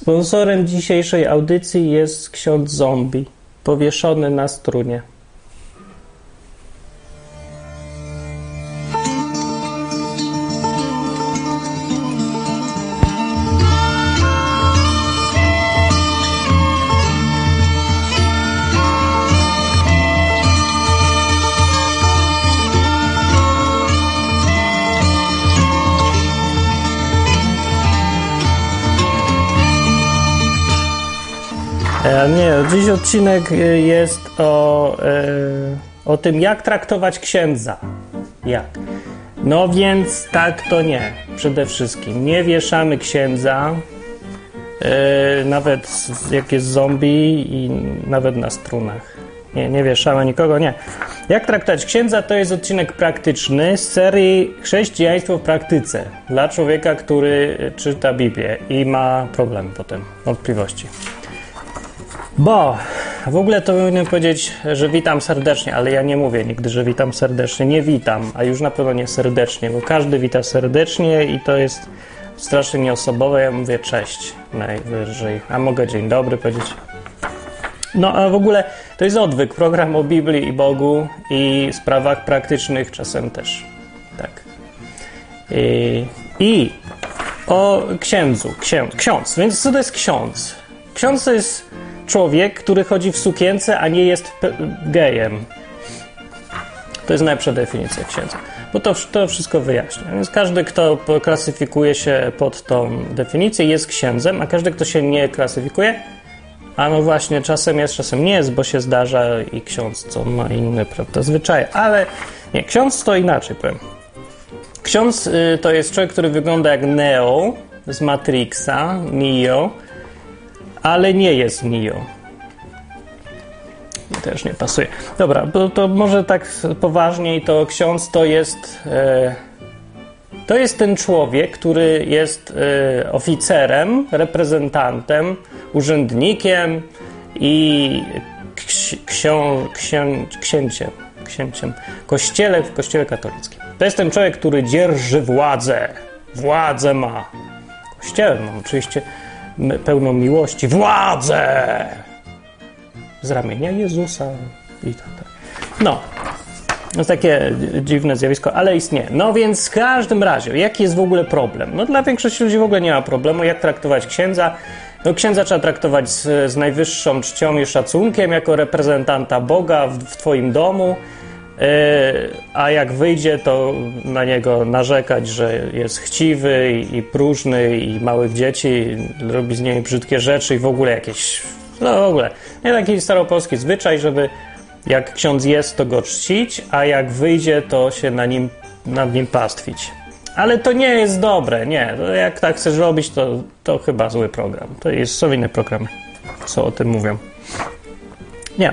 Sponsorem dzisiejszej audycji jest ksiądz zombie, powieszony na strunie. Nie, dziś odcinek jest o tym, jak traktować księdza. Jak? No więc tak to nie. Przede wszystkim nie wieszamy księdza, nawet jak jest zombie i nawet na strunach. Nie wieszamy nikogo, nie. Jak traktować księdza, to jest odcinek praktyczny z serii Chrześcijaństwo w praktyce dla człowieka, który czyta Biblię i ma problem potem, wątpliwości. Bo w ogóle to powinienem powiedzieć, że witam serdecznie, ale ja nie mówię nigdy, że witam serdecznie. Nie witam, a już na pewno nie serdecznie, bo każdy wita serdecznie i to jest strasznie nieosobowe. Ja mówię cześć najwyżej, a mogę dzień dobry powiedzieć. No a w ogóle to jest odwyk, program o Biblii i Bogu i sprawach praktycznych czasem też. Tak. I o księdzu. Ksiądz. Więc co to jest ksiądz? Ksiądz to jest człowiek, który chodzi w sukience, a nie jest gejem. To jest najlepsza definicja księdza. Bo to wszystko wyjaśnia. Więc każdy, kto klasyfikuje się pod tą definicję, jest księdzem, a każdy, kto się nie klasyfikuje, a no właśnie, czasem jest, czasem nie jest, bo się zdarza i ksiądz, co ma inne, prawda, zwyczaje. Ale nie, ksiądz to inaczej powiem. Ksiądz to jest człowiek, który wygląda jak Neo z Matrixa, Neo, ale nie jest Neo. Też nie pasuje. Dobra, to może tak poważniej, to ksiądz to jest ten człowiek, który jest oficerem, reprezentantem, urzędnikiem i księciem w kościele katolickim. To jest ten człowiek, który dzierży władzę. Władzę ma. Kościele ma oczywiście pełną miłości. Władzę! Z ramienia Jezusa i tak. No. To jest takie dziwne zjawisko, ale istnieje. No więc w każdym razie, jaki jest w ogóle problem? No dla większości ludzi w ogóle nie ma problemu, jak traktować księdza. No księdza trzeba traktować z najwyższą czcią i szacunkiem, jako reprezentanta Boga w twoim domu, a jak wyjdzie, to na niego narzekać, że jest chciwy i próżny i małych dzieci, robi z nimi brzydkie rzeczy i w ogóle jakieś... No w ogóle, nie taki staropolski zwyczaj, żeby jak ksiądz jest, to go czcić, a jak wyjdzie, to się nad nim pastwić. Ale to nie jest dobre, nie. Jak tak chcesz robić, to chyba zły program. Są inne programy, co o tym mówią. Nie.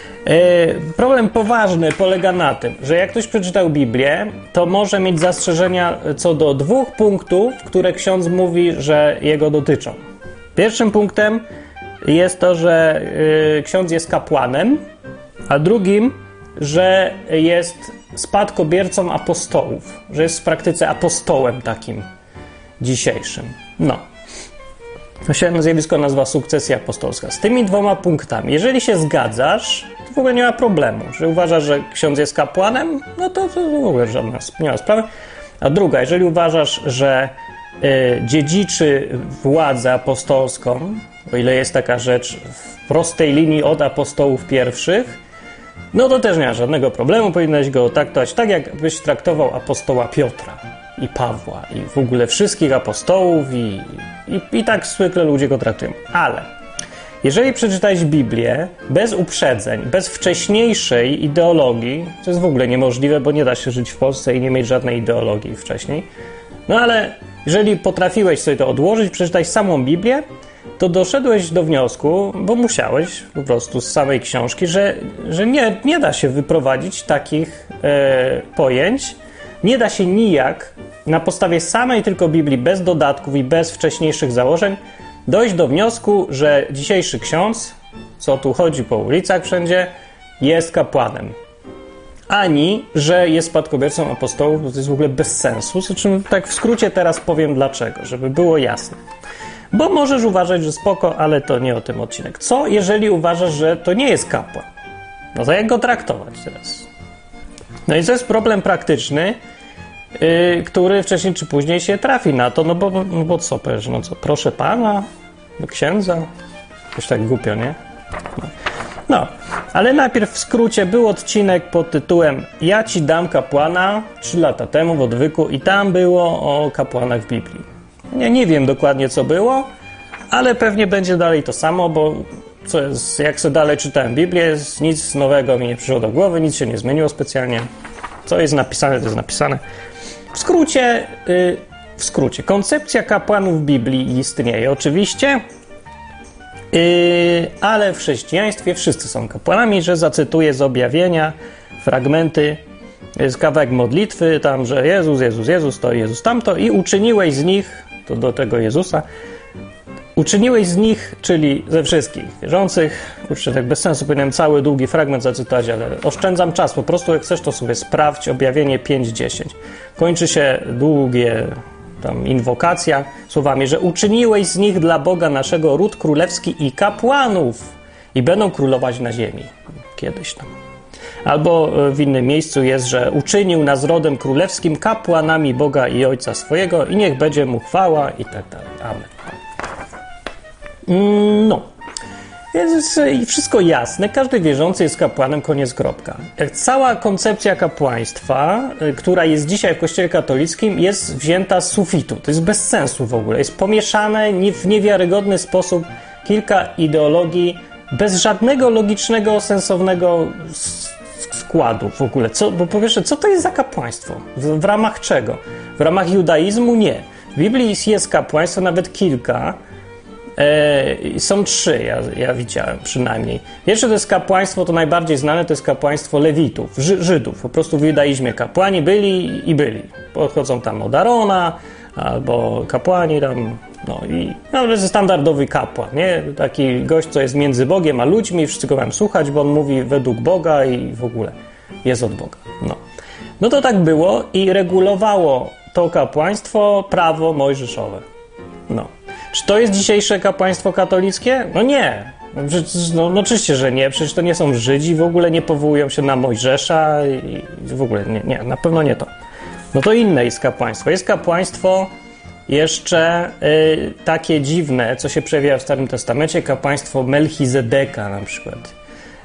Problem poważny polega na tym, że jak ktoś przeczytał Biblię, to może mieć zastrzeżenia co do 2 punktów, które ksiądz mówi, że jego dotyczą. Pierwszym punktem jest to, że ksiądz jest kapłanem, a drugim, że jest spadkobiercą apostołów, że jest w praktyce apostołem takim dzisiejszym. No. To się zjawisko nazywa sukcesja apostolska. Z tymi 2 punktami, jeżeli się zgadzasz, to w ogóle nie ma problemu. Że uważasz, że ksiądz jest kapłanem, no to w ogóle nie ma sprawy. A druga, jeżeli uważasz, że dziedziczy władzę apostolską, o ile jest taka rzecz w prostej linii od apostołów pierwszych, no to też nie ma żadnego problemu, powinieneś go traktować tak, jakbyś traktował apostoła Piotra i Pawła i w ogóle wszystkich apostołów i tak zwykle ludzie go traktują. Ale jeżeli przeczytałeś Biblię bez uprzedzeń, bez wcześniejszej ideologii, to jest w ogóle niemożliwe, bo nie da się żyć w Polsce i nie mieć żadnej ideologii wcześniej, no ale jeżeli potrafiłeś sobie to odłożyć, przeczytać samą Biblię, to doszedłeś do wniosku, bo musiałeś po prostu z samej książki, że nie da się wyprowadzić takich pojęć, nie da się nijak na podstawie samej tylko Biblii, bez dodatków i bez wcześniejszych założeń, dojść do wniosku, że dzisiejszy ksiądz, co tu chodzi po ulicach wszędzie, jest kapłanem. Ani, że jest spadkobiercą apostołów, bo to jest w ogóle bez sensu. Z czym tak w skrócie teraz powiem dlaczego, żeby było jasne. Bo możesz uważać, że spoko, ale to nie o tym odcinek. Co, jeżeli uważasz, że to nie jest kapłan? No to jak go traktować teraz? No i to jest problem praktyczny, który wcześniej czy później się trafi na to, no bo co powiesz, no co, proszę pana, do księdza? Już tak głupio, nie? No, ale najpierw w skrócie był odcinek pod tytułem Ja ci dam kapłana 3 lata temu w odwyku i tam było o kapłanach w Biblii. Nie wiem dokładnie co było, ale pewnie będzie dalej to samo, bo jak sobie dalej czytałem Biblię, nic nowego mi nie przyszło do głowy, nic się nie zmieniło specjalnie. Co jest napisane, to jest napisane. W skrócie, koncepcja kapłanów w Biblii istnieje oczywiście, ale w chrześcijaństwie wszyscy są kapłanami, że zacytuję z objawienia fragmenty, jest kawałek modlitwy, tam, że Jezus, to Jezus tamto i uczyniłeś z nich, to do tego Jezusa, uczyniłeś z nich, czyli ze wszystkich wierzących, kurczę, tak bez sensu powinienem cały długi fragment zacytować, ale oszczędzam czas, po prostu jak chcesz to sobie sprawdź, objawienie 5:10. Kończy się długie tam inwokacja słowami, że uczyniłeś z nich dla Boga naszego ród królewski i kapłanów i będą królować na ziemi. Kiedyś tam. Albo w innym miejscu jest, że uczynił nas rodem królewskim kapłanami Boga i Ojca swojego i niech będzie mu chwała i tak dalej. Amen. No. Jest wszystko jasne. Każdy wierzący jest kapłanem, koniec, kropka. Cała koncepcja kapłaństwa, która jest dzisiaj w Kościele katolickim, jest wzięta z sufitu. To jest bez sensu w ogóle. Jest pomieszane w niewiarygodny sposób kilka ideologii bez żadnego logicznego, sensownego składu w ogóle. Bo po pierwsze, co to jest za kapłaństwo? W ramach czego? W ramach judaizmu? Nie. W Biblii jest kapłaństwo nawet kilka. Są 3, ja widziałem przynajmniej. Pierwsze to jest kapłaństwo, to najbardziej znane, to jest kapłaństwo Lewitów, Żydów. Po prostu w judaizmie kapłani byli i byli. Pochodzą tam od Arona, albo kapłani tam, to jest standardowy kapłan, nie? Taki gość, co jest między Bogiem a ludźmi, wszyscy go mają słuchać, bo on mówi według Boga i w ogóle jest od Boga. No to tak było i regulowało to kapłaństwo prawo mojżeszowe. Czy to jest dzisiejsze kapłaństwo katolickie? No nie. Oczywiście, że nie. Przecież to nie są Żydzi, w ogóle nie powołują się na Mojżesza i w ogóle nie, na pewno nie to. No to inne jest kapłaństwo. Jest kapłaństwo jeszcze takie dziwne, co się przejawia w Starym Testamencie, kapłaństwo Melchizedeka na przykład.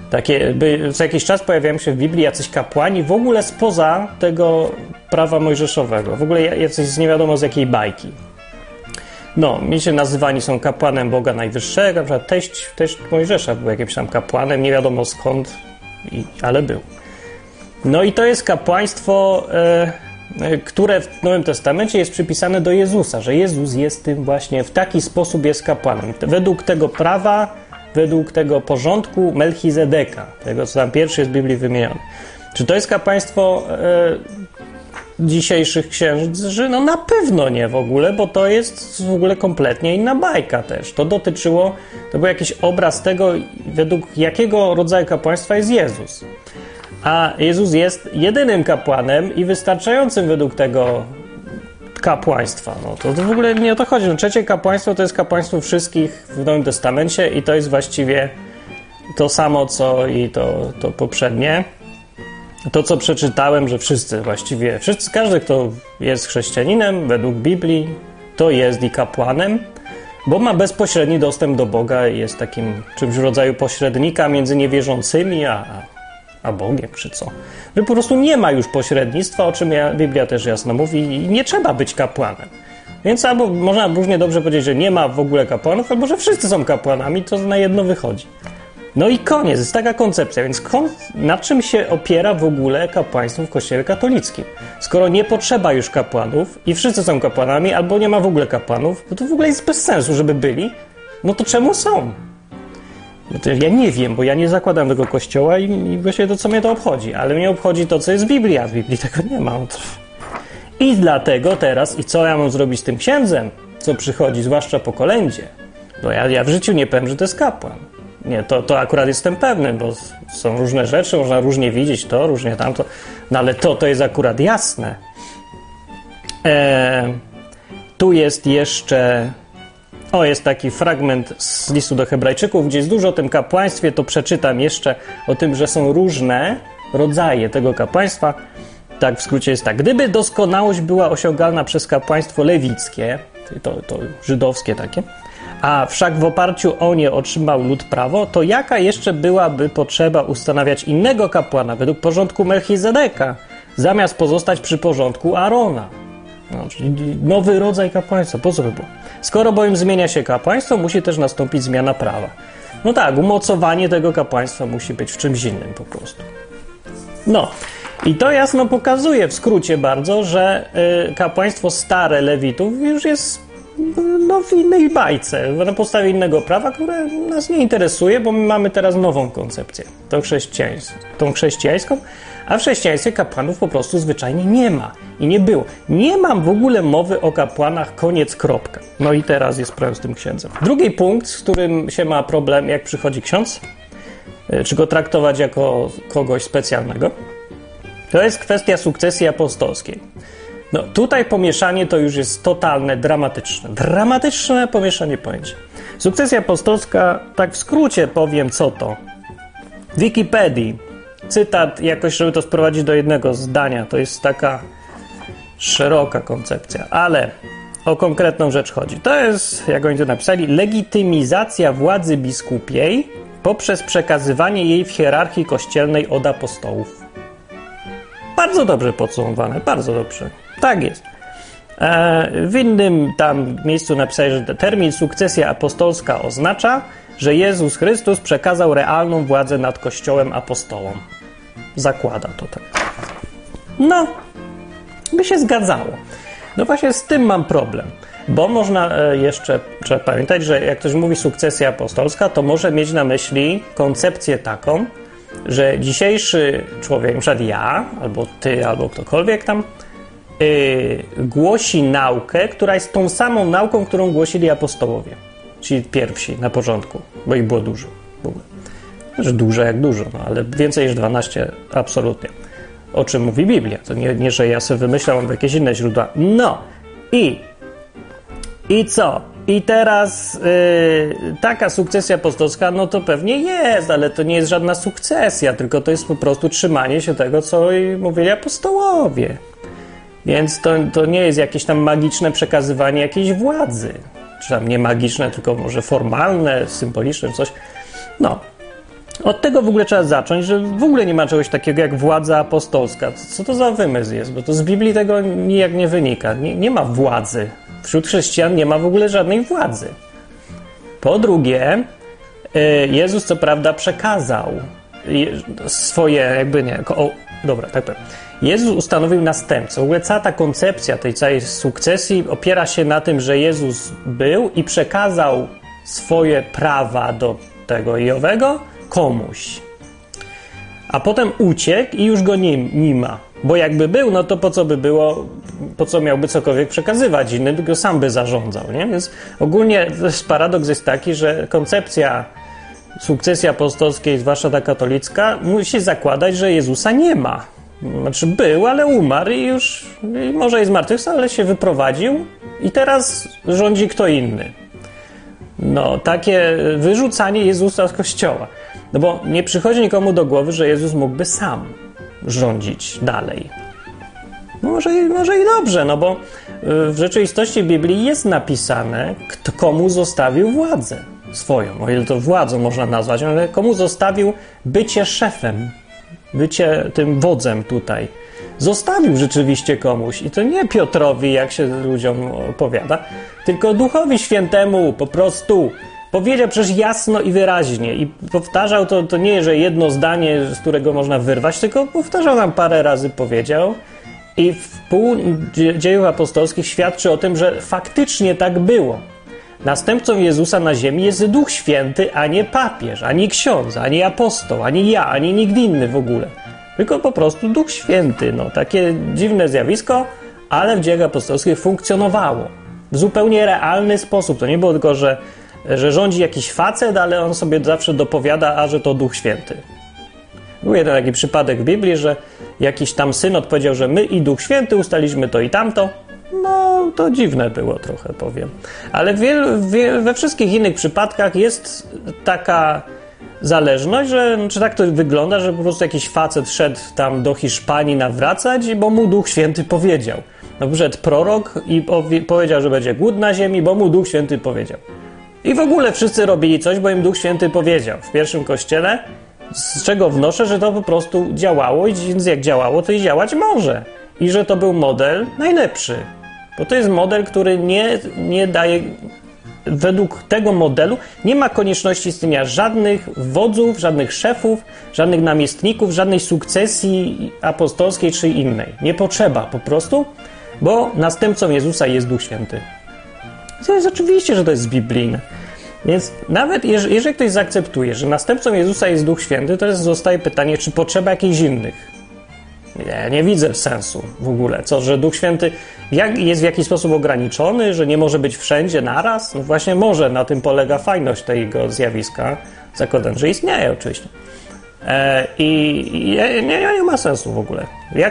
Co jakiś czas pojawiają się w Biblii jacyś kapłani w ogóle spoza tego prawa mojżeszowego. W ogóle jacyś z nie wiadomo z jakiej bajki. Miecie nazywani są kapłanem Boga Najwyższego, na przykład teść Mojżesza był jakimś tam kapłanem, nie wiadomo skąd, ale był. I to jest kapłaństwo, które w Nowym Testamencie jest przypisane do Jezusa, że Jezus jest tym właśnie, w taki sposób jest kapłanem. Według tego prawa, według tego porządku Melchizedeka, tego co tam pierwszy jest w Biblii wymieniony. Czy to jest kapłaństwo dzisiejszych księży? Na pewno nie w ogóle, bo to jest w ogóle kompletnie inna bajka też. To był jakiś obraz tego, według jakiego rodzaju kapłaństwa jest Jezus. A Jezus jest jedynym kapłanem i wystarczającym według tego kapłaństwa. To w ogóle nie o to chodzi. Trzecie kapłaństwo to jest kapłaństwo wszystkich w Nowym Testamencie i to jest właściwie to samo, co i to poprzednie. To, co przeczytałem, że każdy, kto jest chrześcijaninem według Biblii, to jest i kapłanem, bo ma bezpośredni dostęp do Boga i jest takim czymś w rodzaju pośrednika między niewierzącymi a Bogiem, czy co. Że po prostu nie ma już pośrednictwa, o czym Biblia też jasno mówi i nie trzeba być kapłanem. Więc albo można równie dobrze powiedzieć, że nie ma w ogóle kapłanów, albo że wszyscy są kapłanami, to na jedno wychodzi. I koniec, jest taka koncepcja, więc na czym się opiera w ogóle kapłaństwo w Kościele katolickim? Skoro nie potrzeba już kapłanów i wszyscy są kapłanami, albo nie ma w ogóle kapłanów, to w ogóle jest bez sensu, żeby byli, to czemu są? Ja nie wiem, bo ja nie zakładam tego kościoła i właściwie to, co mnie to obchodzi, ale mnie obchodzi to, co jest w Biblii, a w Biblii tego nie ma. I dlatego teraz, co ja mam zrobić z tym księdzem, co przychodzi, zwłaszcza po kolędzie? Bo ja w życiu nie powiem, że to jest kapłan. Nie, to akurat jestem pewny, bo są różne rzeczy, można różnie widzieć to, różnie tamto, ale to jest akurat jasne. Tu jest jeszcze... O, jest taki fragment z listu do Hebrajczyków, gdzie jest dużo o tym kapłaństwie, to przeczytam jeszcze o tym, że są różne rodzaje tego kapłaństwa. Tak, w skrócie jest tak. Gdyby doskonałość była osiągalna przez kapłaństwo lewickie, to żydowskie takie, a wszak w oparciu o nie otrzymał lud prawo, to jaka jeszcze byłaby potrzeba ustanawiać innego kapłana według porządku Melchizedeka, zamiast pozostać przy porządku Aarona? No, czyli nowy rodzaj kapłaństwa. Po co by było? Skoro bowiem zmienia się kapłaństwo, musi też nastąpić zmiana prawa. No tak, umocowanie tego kapłaństwa musi być w czymś innym po prostu. No, i to jasno pokazuje w skrócie bardzo, że kapłaństwo stare Lewitów już jest w innej bajce, na podstawie innego prawa, które nas nie interesuje, bo my mamy teraz nową koncepcję, tą chrześcijańską, a w chrześcijaństwie kapłanów po prostu zwyczajnie nie ma i nie było. Nie mam w ogóle mowy o kapłanach, koniec, kropka. No i teraz jest problem z tym księdzem. Drugi punkt, z którym się ma problem, jak przychodzi ksiądz, czy go traktować jako kogoś specjalnego, to jest kwestia sukcesji apostolskiej. No tutaj pomieszanie to już jest totalne, dramatyczne. Dramatyczne pomieszanie pojęć. Sukcesja apostolska, tak w skrócie powiem co to. W Wikipedii, cytat jakoś, żeby to sprowadzić do jednego zdania, to jest taka szeroka koncepcja, ale o konkretną rzecz chodzi. To jest, jak oni to napisali, legitymizacja władzy biskupiej poprzez przekazywanie jej w hierarchii kościelnej od apostołów. Bardzo dobrze podsumowane, bardzo dobrze. Tak jest. W innym tam miejscu napisali, że termin sukcesja apostolska oznacza, że Jezus Chrystus przekazał realną władzę nad Kościołem apostołom. Zakłada to tak. No, by się zgadzało. No właśnie z tym mam problem. Bo można jeszcze, trzeba pamiętać, że jak ktoś mówi sukcesja apostolska, to może mieć na myśli koncepcję taką, że dzisiejszy człowiek, na przykład ja, albo ty, albo ktokolwiek tam, głosi naukę, która jest tą samą nauką, którą głosili apostołowie. Czyli pierwsi na początku, bo ich było dużo w ogóle. Znaczy duże jak dużo, no, ale więcej niż 12 absolutnie. O czym mówi Biblia. To nie że ja sobie wymyślam jakieś inne źródła. No i co? I teraz taka sukcesja apostolska, no to pewnie jest, ale to nie jest żadna sukcesja, tylko to jest po prostu trzymanie się tego, co mówili apostołowie. Więc to nie jest jakieś tam magiczne przekazywanie jakiejś władzy. Czy tam nie magiczne, tylko może formalne, symboliczne, czy coś. No. Od tego w ogóle trzeba zacząć, że w ogóle nie ma czegoś takiego jak władza apostolska. Co to za wymysł jest? Bo to z Biblii tego nijak nie wynika. Nie ma władzy. Wśród chrześcijan nie ma w ogóle żadnej władzy. Po drugie, Jezus co prawda przekazał swoje, tak powiem. Jezus ustanowił następcę. W ogóle cała ta koncepcja tej całej sukcesji opiera się na tym, że Jezus był i przekazał swoje prawa do tego i owego komuś. A potem uciekł i już go nie ma. Bo jakby był, no to po co by było, po co miałby cokolwiek przekazywać innym, tylko sam by zarządzał, nie? Więc ogólnie paradoks jest taki, że koncepcja sukcesji apostolskiej, zwłaszcza ta katolicka, musi zakładać, że Jezusa nie ma. Znaczy był, ale umarł i już może i zmartwychwstał, ale się wyprowadził i teraz rządzi kto inny. No, takie wyrzucanie Jezusa z kościoła. No bo nie przychodzi nikomu do głowy, że Jezus mógłby sam rządzić dalej. Może i dobrze, no bo w rzeczywistości w Biblii jest napisane, komu zostawił władzę swoją. O ile to władzą można nazwać, ale komu zostawił bycie szefem, bycie tym wodzem tutaj. Zostawił rzeczywiście komuś i to nie Piotrowi, jak się ludziom opowiada, tylko Duchowi Świętemu po prostu. Powiedział przecież jasno i wyraźnie i powtarzał to nie, że jedno zdanie, z którego można wyrwać, tylko powtarzał nam parę razy, powiedział i w pół dziejów apostolskich świadczy o tym, że faktycznie tak było. Następcą Jezusa na ziemi jest Duch Święty, a nie papież, ani ksiądz, ani apostoł, ani ja, ani nikt inny w ogóle. Tylko po prostu Duch Święty. No, takie dziwne zjawisko, ale w dziejach apostolskich funkcjonowało w zupełnie realny sposób. To nie było tylko, że rządzi jakiś facet, ale on sobie zawsze dopowiada, że to Duch Święty. Był jeden taki przypadek w Biblii, że jakiś tam syn odpowiedział, że my i Duch Święty ustaliśmy to i tamto. No, No to dziwne było trochę, powiem. Ale we wszystkich innych przypadkach jest taka zależność, że czy tak to wygląda, że po prostu jakiś facet szedł tam do Hiszpanii nawracać, bo mu Duch Święty powiedział. No wszedł prorok i powiedział, że będzie głód na ziemi, bo mu Duch Święty powiedział. I w ogóle wszyscy robili coś, bo im Duch Święty powiedział. W pierwszym kościele, z czego wnoszę, że to po prostu działało i więc jak działało, to i działać może. I że to był model najlepszy. Bo to jest model, który nie daje... Według tego modelu nie ma konieczności istnienia żadnych wodzów, żadnych szefów, żadnych namiestników, żadnej sukcesji apostolskiej czy innej. Nie potrzeba po prostu, bo następcą Jezusa jest Duch Święty. To jest oczywiście, że to jest biblijne. Więc nawet jeżeli ktoś zaakceptuje, że następcą Jezusa jest Duch Święty, to zostaje pytanie, czy potrzeba jakichś innych. Nie widzę sensu w ogóle. Co, że Duch Święty jest w jakiś sposób ograniczony, że nie może być wszędzie naraz? No właśnie może, na tym polega fajność tego zjawiska. Zakładam, że istnieje oczywiście. I nie ma sensu w ogóle.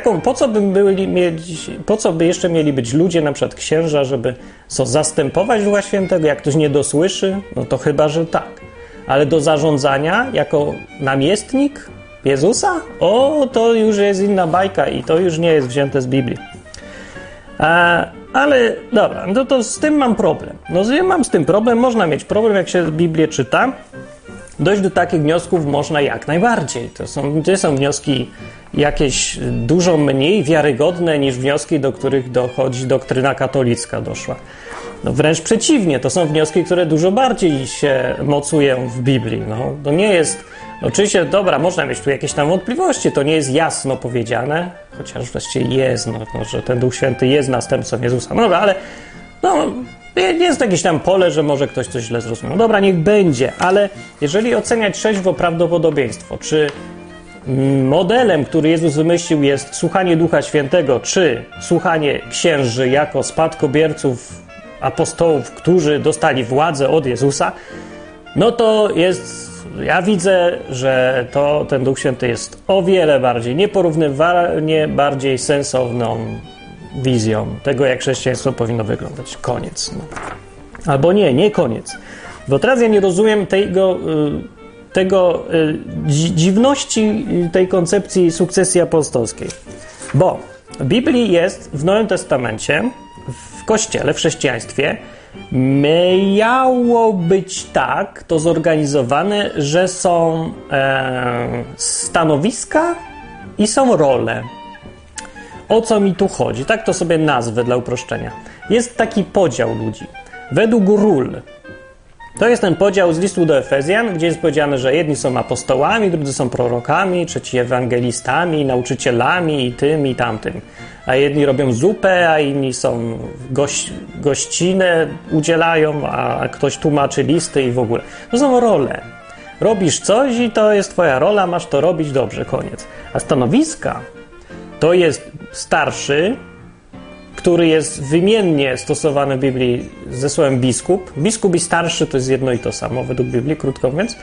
Po co by jeszcze mieli być ludzie, na przykład księża, żeby zastępować Ducha Świętego? Jak ktoś nie dosłyszy, no to chyba, że tak. Ale do zarządzania jako namiestnik Jezusa? To już jest inna bajka i to już nie jest wzięte z Biblii. Ale dobra, no to z tym mam problem. Mam z tym problem, można mieć problem, jak się Biblię czyta. Dojść do takich wniosków można jak najbardziej. To są wnioski jakieś dużo mniej wiarygodne niż wnioski, do których dochodzi doktryna katolicka doszła. No wręcz przeciwnie, to są wnioski, które dużo bardziej się mocują w Biblii. To nie jest... Oczywiście, dobra, można mieć tu jakieś tam wątpliwości, to nie jest jasno powiedziane, chociaż właściwie jest, że ten Duch Święty jest następcą Jezusa. No dobra, ale jest jakieś tam pole, że może ktoś coś źle zrozumiał. Dobra, niech będzie, ale jeżeli oceniać trzeźwo prawdopodobieństwo, czy modelem, który Jezus wymyślił, jest słuchanie Ducha Świętego, czy słuchanie księży jako spadkobierców apostołów, którzy dostali władzę od Jezusa, no to jest... Ja widzę, że ten Duch Święty jest o wiele bardziej, nieporównywalnie bardziej sensowną wizją tego, jak chrześcijaństwo powinno wyglądać. Koniec. Albo nie koniec. Bo teraz ja nie rozumiem tego dziwności tej koncepcji sukcesji apostolskiej. Bo w Biblii jest, w Nowym Testamencie, w Kościele, w chrześcijaństwie, miało być tak to zorganizowane, że są stanowiska i są role. O co mi tu chodzi? Tak to sobie nazwę dla uproszczenia. Jest taki podział ludzi. Według ról. To jest ten podział z listu do Efezjan, gdzie jest powiedziane, że jedni są apostołami, drudzy są prorokami, trzeci ewangelistami, nauczycielami i tym i tamtym. A jedni robią zupę, a inni są gościnę udzielają, a ktoś tłumaczy listy i w ogóle. To są role. Robisz coś i to jest twoja rola, masz to robić dobrze, koniec. A stanowiska to jest starszy, który jest wymiennie stosowany w Biblii ze słowem biskup. Biskup i starszy to jest jedno i to samo według Biblii, krótko mówiąc.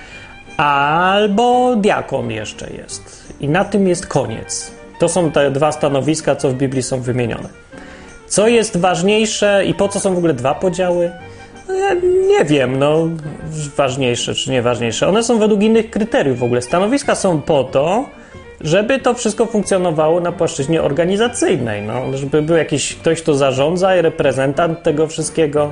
Albo diakon jeszcze jest. I na tym jest koniec. To są te dwa stanowiska, co w Biblii są wymienione. Co jest ważniejsze i po co są w ogóle dwa podziały? Ja nie wiem, ważniejsze czy nieważniejsze. One są według innych kryteriów w ogóle. Stanowiska są po to, żeby to wszystko funkcjonowało na płaszczyźnie organizacyjnej. Żeby był jakiś ktoś, kto zarządza i reprezentant tego wszystkiego.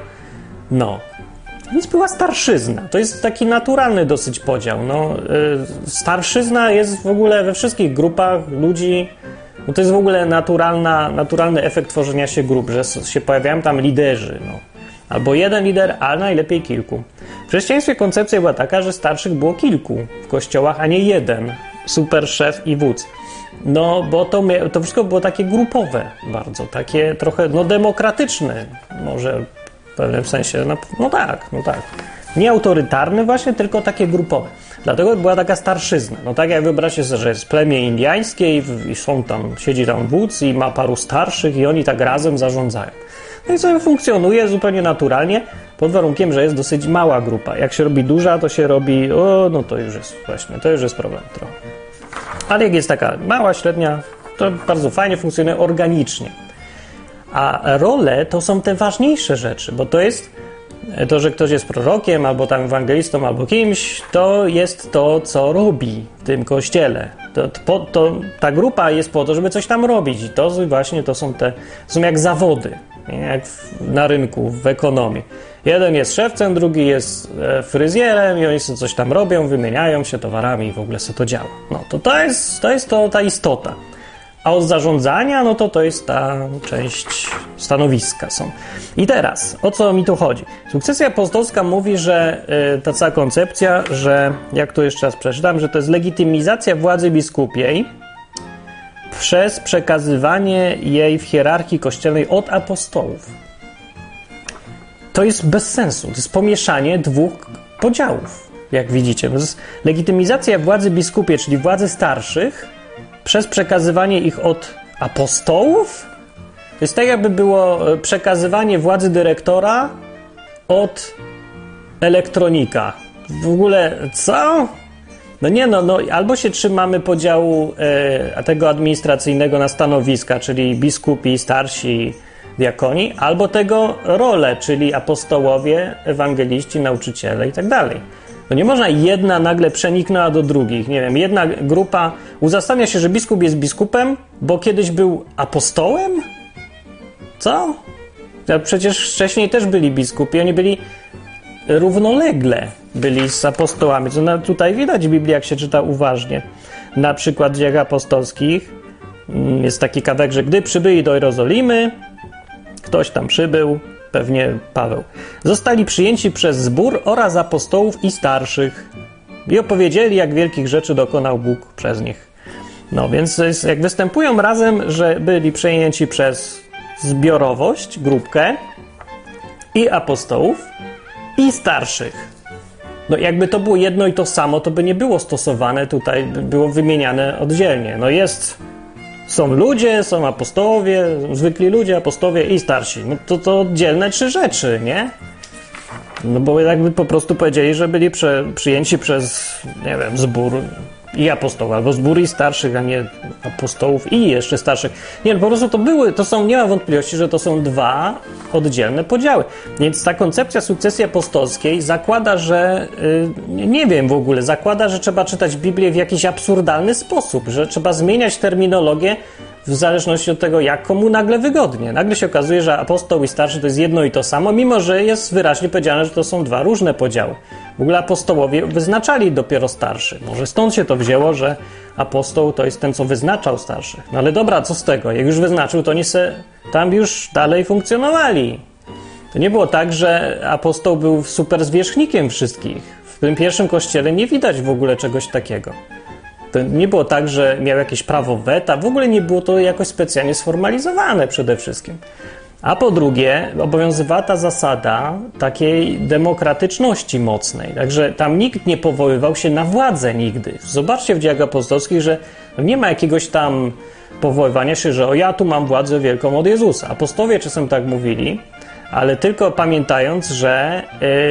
Więc była starszyzna. To jest taki naturalny dosyć podział. Starszyzna jest w ogóle we wszystkich grupach ludzi. To jest w ogóle naturalny efekt tworzenia się grup, że się pojawiają tam liderzy. Albo jeden lider, a najlepiej kilku. W chrześcijaństwie koncepcja była taka, że starszych było kilku w kościołach, a nie jeden. Super szef i wódz. Bo to wszystko było takie grupowe bardzo. Takie trochę demokratyczne. Może w pewnym sensie. Tak. Nie autorytarny właśnie, tylko takie grupowe. Dlatego była taka starszyzna. Tak jak wyobraźcie sobie, że jest plemię indyjskie i siedzi tam wódz i ma paru starszych i oni tak razem zarządzają. No i sobie funkcjonuje zupełnie naturalnie, pod warunkiem, że jest dosyć mała grupa. Jak się robi duża, to się robi, to już jest problem trochę. Ale jak jest taka mała, średnia, to bardzo fajnie funkcjonuje organicznie. A role to są te ważniejsze rzeczy, bo to jest to, że ktoś jest prorokiem, albo tam ewangelistą, albo kimś, to jest to, co robi w tym kościele. Ta grupa jest po to, żeby coś tam robić. I to właśnie to są jak zawody, nie? Jak na rynku, w ekonomii. Jeden jest szewcem, drugi jest fryzjerem i oni sobie coś tam robią, wymieniają się towarami i w ogóle sobie to działa. No to jest ta istota. A od zarządzania, no to jest ta część stanowiska są. I teraz, o co mi tu chodzi? Sukcesja apostolska mówi, że ta cała koncepcja, że, jak to jeszcze raz przeczytam, że to jest legitymizacja władzy biskupiej przez przekazywanie jej w hierarchii kościelnej od apostołów. To jest bez sensu. To jest pomieszanie dwóch podziałów, jak widzicie. To jest legitymizacja władzy biskupiej, czyli władzy starszych, przez przekazywanie ich od apostołów? To jest tak, jakby było przekazywanie władzy dyrektora od elektronika. W ogóle co? No nie, no albo się trzymamy podziału tego administracyjnego na stanowiska, czyli biskupi, starsi, diakoni, albo tego role, czyli apostołowie, ewangeliści, nauczyciele i tak dalej. No nie można jedna nagle przeniknęła do drugich. Nie wiem, jedna grupa uzasadnia się, że biskup jest biskupem, bo kiedyś był apostołem? Co? Ja przecież wcześniej też byli biskupi, oni byli równolegle z apostołami. Co tutaj widać w Biblii, jak się czyta uważnie. Na przykład w Dziejach Apostolskich jest taki kawałek, że gdy przybyli do Jerozolimy, ktoś tam przybył, pewnie Paweł, zostali przyjęci przez zbór oraz apostołów i starszych i opowiedzieli, jak wielkich rzeczy dokonał Bóg przez nich. No więc jak występują razem, że byli przejęci przez zbiorowość, grupkę i apostołów i starszych. No jakby to było jedno i to samo, to by nie było stosowane tutaj, by było wymieniane oddzielnie. No są ludzie, są apostołowie, zwykli ludzie, apostołowie i starsi. No to oddzielne trzy rzeczy, nie? No bo jakby po prostu powiedzieli, że byli przyjęci przez, nie wiem, zbór i apostołów, albo zbór i starszych, a nie apostołów i jeszcze starszych. Nie, no po prostu nie ma wątpliwości, że to są dwa oddzielne podziały. Więc ta koncepcja sukcesji apostolskiej zakłada, że, nie wiem w ogóle, zakłada, że trzeba czytać Biblię w jakiś absurdalny sposób, że trzeba zmieniać terminologię w zależności od tego, jak komu nagle wygodnie. Nagle się okazuje, że apostoł i starszy to jest jedno i to samo, mimo że jest wyraźnie powiedziane, że to są dwa różne podziały. W ogóle apostołowie wyznaczali dopiero starszych. Może stąd się to wzięło, że apostoł to jest ten, co wyznaczał starszych. No ale dobra, co z tego? Jak już wyznaczył, to oni tam już dalej funkcjonowali. To nie było tak, że apostoł był super zwierzchnikiem wszystkich. W tym pierwszym kościele nie widać w ogóle czegoś takiego. To nie było tak, że miał jakieś prawo weta, w ogóle nie było to jakoś specjalnie sformalizowane przede wszystkim. A po drugie, obowiązywała ta zasada takiej demokratyczności mocnej. Także tam nikt nie powoływał się na władzę nigdy. Zobaczcie w Dziejach Apostolskich, że nie ma jakiegoś tam powoływania się, że ja tu mam władzę wielką od Jezusa. Apostołowie czasem tak mówili, ale tylko pamiętając, że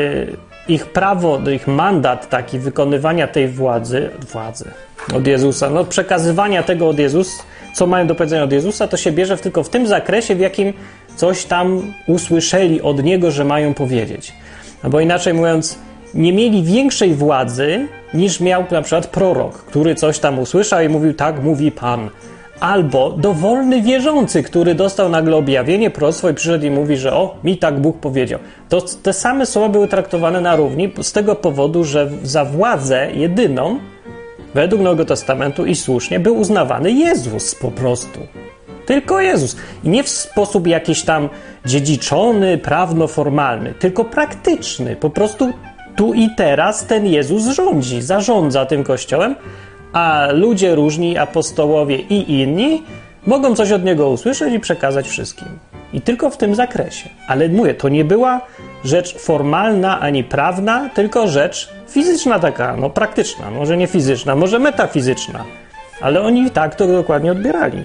ich prawo, ich mandat taki wykonywania tej władzy od Jezusa, no przekazywania tego od Jezusa, co mają do powiedzenia od Jezusa, to się bierze tylko w tym zakresie, w jakim coś tam usłyszeli od Niego, że mają powiedzieć. Albo inaczej mówiąc, nie mieli większej władzy, niż miał na przykład prorok, który coś tam usłyszał i mówił, tak mówi Pan. Albo dowolny wierzący, który dostał nagle objawienie, proroctwo i przyszedł i mówi, że mi tak Bóg powiedział. To te same słowa były traktowane na równi z tego powodu, że za władzę jedyną według Nowego Testamentu i słusznie był uznawany Jezus po prostu. Tylko Jezus. I nie w sposób jakiś tam dziedziczony, prawno-formalny, tylko praktyczny. Po prostu tu i teraz ten Jezus zarządza tym Kościołem, a ludzie różni, apostołowie i inni mogą coś od Niego usłyszeć i przekazać wszystkim. I tylko w tym zakresie. Ale mówię, to nie była rzecz formalna ani prawna, tylko rzecz fizyczna taka, praktyczna. Może nie fizyczna, może metafizyczna. Ale oni tak to dokładnie odbierali.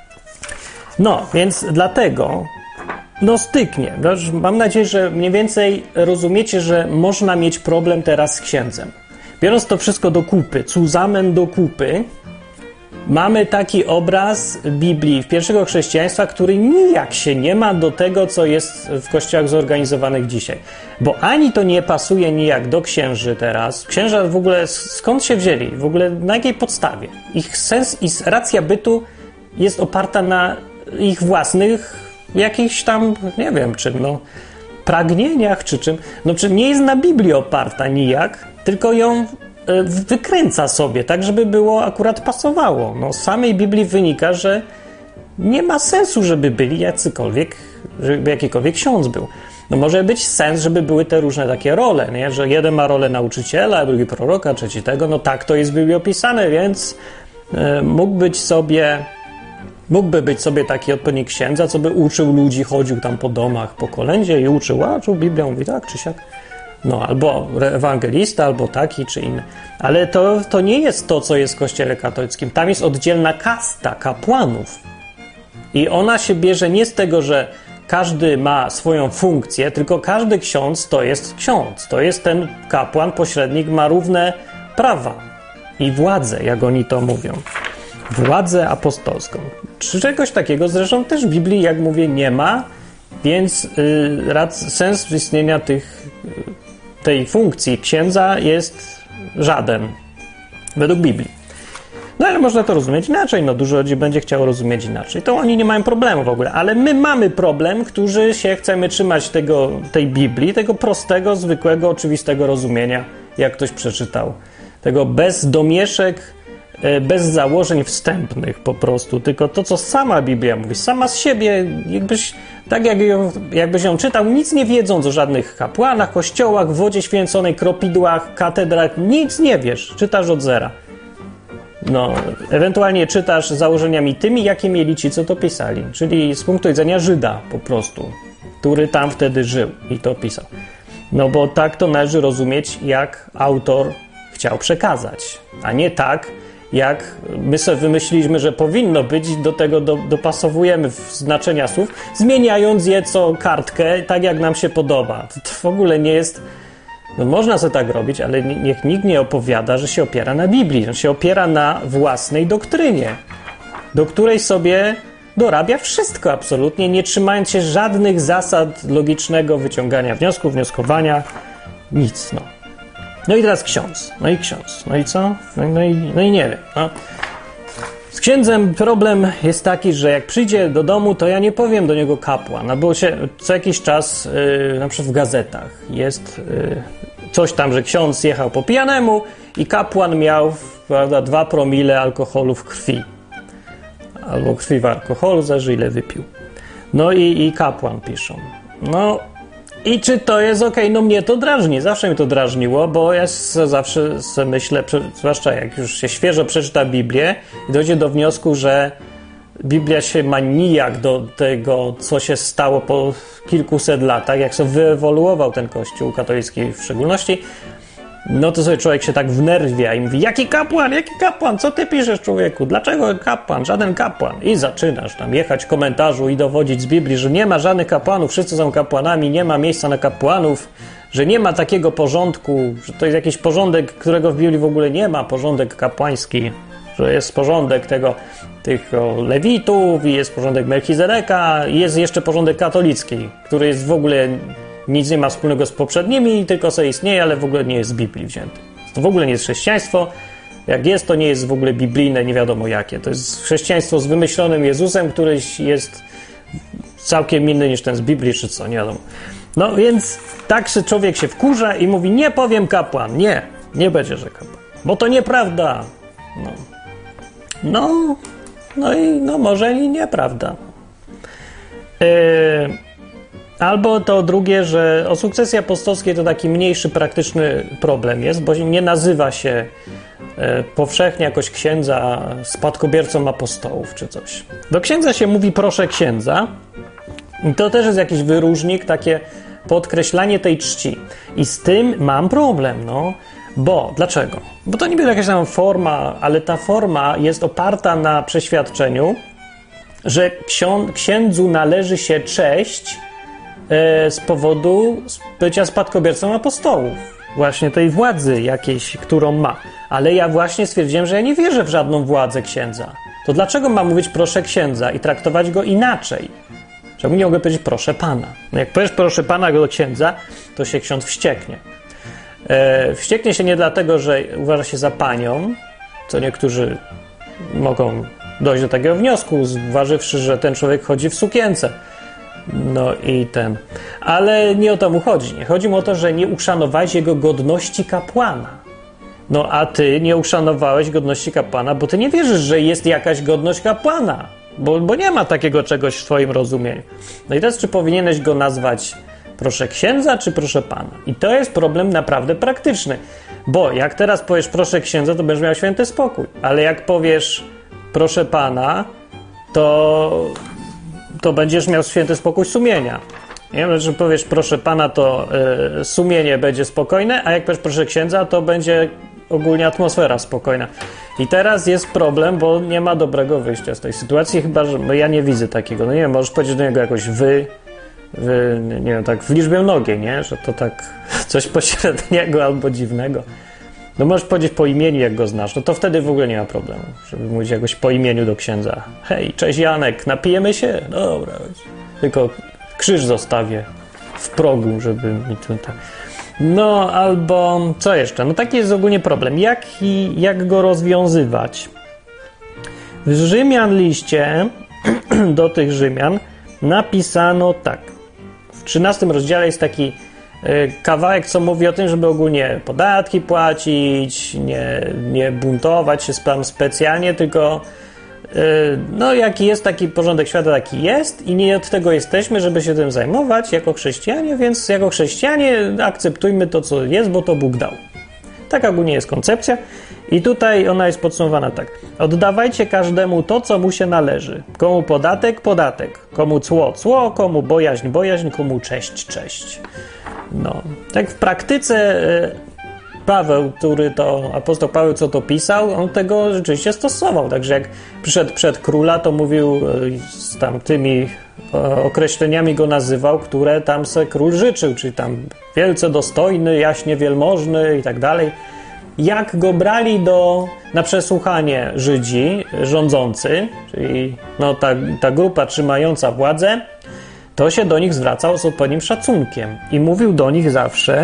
Więc dlatego styknie. Mam nadzieję, że mniej więcej rozumiecie, że można mieć problem teraz z księdzem. Biorąc to wszystko do kupy, zusammen do kupy, mamy taki obraz Biblii pierwszego chrześcijaństwa, który nijak się nie ma do tego, co jest w kościołach zorganizowanych dzisiaj. Bo ani to nie pasuje nijak do księży teraz. Księża w ogóle skąd się wzięli? W ogóle na jakiej podstawie? Ich sens i racja bytu jest oparta na ich własnych jakichś tam, nie wiem czym, pragnieniach czy czym. Czy nie jest na Biblii oparta nijak, tylko ją wykręca sobie, tak żeby było akurat pasowało. Z samej Biblii wynika, że nie ma sensu, żeby byli żeby jakikolwiek ksiądz był. Może być sens, żeby były te różne takie role, nie? Że jeden ma rolę nauczyciela, drugi proroka, trzeci tego. Tak to jest w Biblii opisane, więc mógłby być sobie taki odpowiednik księdza, co by uczył ludzi, chodził tam po domach, po kolędzie i uczył Biblią, mówi tak czy siak. Albo ewangelista, albo taki czy inny. Ale to nie jest to, co jest w Kościele katolickim. Tam jest oddzielna kasta kapłanów. I ona się bierze nie z tego, że każdy ma swoją funkcję, tylko każdy ksiądz to jest ksiądz. To jest ten kapłan, pośrednik, ma równe prawa i władzę, jak oni to mówią. Władzę apostolską. Czegoś takiego zresztą też w Biblii, jak mówię, nie ma, więc sens istnienia tej funkcji księdza jest żaden, według Biblii. Ale można to rozumieć inaczej, dużo ludzi będzie chciało rozumieć inaczej. To oni nie mają problemu w ogóle, ale my mamy problem, którzy się chcemy trzymać tej Biblii, tego prostego, zwykłego, oczywistego rozumienia, jak ktoś przeczytał. Tego bez domieszek, bez założeń wstępnych po prostu, tylko to, co sama Biblia mówi, sama z siebie, jakbyś ją czytał, nic nie wiedząc o żadnych kapłanach, kościołach, wodzie święconej, kropidłach, katedrach, nic nie wiesz, czytasz od zera. Ewentualnie czytasz założeniami tymi, jakie mieli ci, co to pisali, czyli z punktu widzenia Żyda po prostu, który tam wtedy żył i to pisał. Bo tak to należy rozumieć, jak autor chciał przekazać, a nie tak, jak my sobie wymyśliliśmy, że powinno być, do tego dopasowujemy znaczenia słów, zmieniając je co kartkę, tak jak nam się podoba. To w ogóle nie jest... można sobie tak robić, ale niech nikt nie opowiada, że się opiera na Biblii, że się opiera na własnej doktrynie, do której sobie dorabia wszystko absolutnie, nie trzymając się żadnych zasad logicznego wyciągania wniosków, wnioskowania, nic, i teraz ksiądz. I ksiądz. I co? I nie wiem. Z księdzem problem jest taki, że jak przyjdzie do domu, to ja nie powiem do niego kapłan, bo się co jakiś czas, na przykład w gazetach, jest coś tam, że ksiądz jechał po pijanemu i kapłan miał, 2 promile alkoholu w krwi. Albo krwi w alkoholu, zależy ile wypił. I kapłan piszą. I czy to jest okej? Mnie to drażni, zawsze mnie to drażniło, bo ja zawsze sobie myślę, zwłaszcza jak już się świeżo przeczyta Biblię i dojdzie do wniosku, że Biblia się ma nijak do tego, co się stało po kilkuset latach, jak sobie wyewoluował ten Kościół katolicki w szczególności, to sobie człowiek się tak wnerwia i mówi, jaki kapłan, co ty piszesz, człowieku, dlaczego kapłan, żaden kapłan? I zaczynasz tam jechać w komentarzu i dowodzić z Biblii, że nie ma żadnych kapłanów, wszyscy są kapłanami, nie ma miejsca na kapłanów, że nie ma takiego porządku, że to jest jakiś porządek, którego w Biblii w ogóle nie ma, porządek kapłański, że jest porządek tych lewitów i jest porządek Melchizedeka i jest jeszcze porządek katolicki, który jest w ogóle... nic nie ma wspólnego z poprzednimi, tylko sobie istnieje, ale w ogóle nie jest z Biblii wzięty. To w ogóle nie jest chrześcijaństwo. Jak jest, to nie jest w ogóle biblijne, nie wiadomo jakie. To jest chrześcijaństwo z wymyślonym Jezusem, który jest całkiem inny niż ten z Biblii, czy co, nie wiadomo. Więc tak człowiek się wkurza i mówi, nie powiem kapłan. Nie będzie, że kapłan. Bo to nieprawda. Może i nieprawda. Albo to drugie, że o sukcesji apostolskiej to taki mniejszy praktyczny problem jest, bo nie nazywa się powszechnie jakoś księdza spadkobiercą apostołów czy coś. Do księdza się mówi proszę księdza i to też jest jakiś wyróżnik, takie podkreślanie tej czci. I z tym mam problem, bo dlaczego? Bo to niby jakaś tam forma, ale ta forma jest oparta na przeświadczeniu, że księdzu należy się cześć z powodu bycia spadkobiercą apostołów. właśnie tej władzy jakiejś, którą ma. Ale ja właśnie stwierdziłem, że ja nie wierzę w żadną władzę księdza. To dlaczego mam mówić proszę księdza i traktować go inaczej? Czemu nie mogę powiedzieć proszę pana? No jak powiesz proszę pana do księdza, to się ksiądz wścieknie. Wścieknie się nie dlatego, że uważa się za panią, co niektórzy mogą dojść do takiego wniosku, zważywszy, że ten człowiek chodzi w sukience. No i ten. Ale nie o to mu chodzi. Nie chodzi mu o to, że nie uszanowałeś jego godności kapłana. No a ty nie uszanowałeś godności kapłana, bo ty nie wierzysz, że jest jakaś godność kapłana. Bo nie ma takiego czegoś w twoim rozumieniu. No i teraz, czy powinieneś go nazwać proszę księdza, czy proszę pana? I to jest problem naprawdę praktyczny. Bo jak teraz powiesz proszę księdza, to będziesz miał święty spokój. Ale jak powiesz proszę pana, to będziesz miał święty spokój sumienia. Nie? Że powiesz proszę pana, to sumienie będzie spokojne, a jak powiesz proszę księdza, to będzie ogólnie atmosfera spokojna. I teraz jest problem, bo nie ma dobrego wyjścia z tej sytuacji, chyba że ja nie widzę takiego. No nie wiem, możesz powiedzieć do niego jakoś wy, nie wiem, tak w liczbie mnogiej, nie? Że to tak coś pośredniego albo dziwnego. No możesz powiedzieć po imieniu, jak go znasz, no to wtedy w ogóle nie ma problemu, żeby mówić jakoś po imieniu do księdza. Hej, cześć Janek, napijemy się? Dobra, tylko krzyż zostawię w progu, żeby mi tutaj... No, albo co jeszcze? No taki jest ogólnie problem. Jak go rozwiązywać? W Rzymian liście do tych Rzymian napisano tak. W 13 rozdziale jest taki kawałek, co mówi o tym, żeby ogólnie podatki płacić, nie buntować się tam specjalnie, tylko no jaki jest taki porządek świata, taki jest i nie od tego jesteśmy, żeby się tym zajmować jako chrześcijanie, więc jako chrześcijanie akceptujmy to, co jest, bo to Bóg dał. Taka ogólnie jest koncepcja i tutaj ona jest podsumowana tak. Oddawajcie każdemu to, co mu się należy. Komu podatek, podatek. Komu cło, cło. Komu bojaźń, bojaźń. Komu cześć, cześć. No, tak w praktyce Paweł, apostoł Paweł, co to pisał, on tego rzeczywiście stosował. Także jak przyszedł przed króla, to mówił z tamtymi określeniami go nazywał, które tam se król życzył, czyli tam wielce dostojny, jaśnie wielmożny i tak dalej. Jak go brali na przesłuchanie Żydzi rządzący, czyli no, ta grupa trzymająca władzę, to się do nich zwracał z odpowiednim szacunkiem i mówił do nich zawsze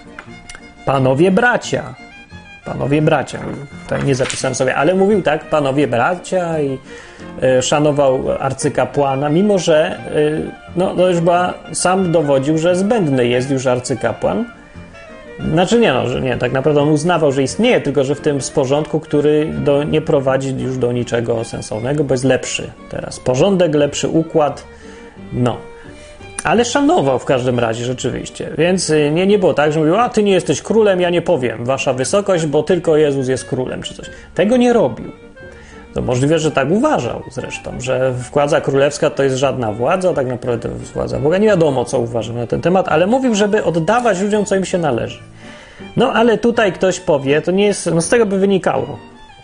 panowie bracia. Panowie bracia. Tutaj nie zapisałem sobie, ale mówił tak, panowie bracia i szanował arcykapłana, mimo że no już sam dowodził, że zbędny jest już arcykapłan. Znaczy nie, tak naprawdę on uznawał, że istnieje, tylko że w tym porządku, który nie prowadzi już do niczego sensownego, bo jest lepszy teraz. Porządek, lepszy układ, no. Ale szanował w każdym razie rzeczywiście, więc nie było tak, że mówił, a ty nie jesteś królem, ja nie powiem, wasza wysokość, bo tylko Jezus jest królem, czy coś. Tego nie robił. To możliwe, że tak uważał zresztą, że władza królewska to jest żadna władza, tak naprawdę to jest władza Boga. Nie wiadomo, co uważał na ten temat, ale mówił, żeby oddawać ludziom, co im się należy. No, ale tutaj ktoś powie, to nie jest, no z tego by wynikało,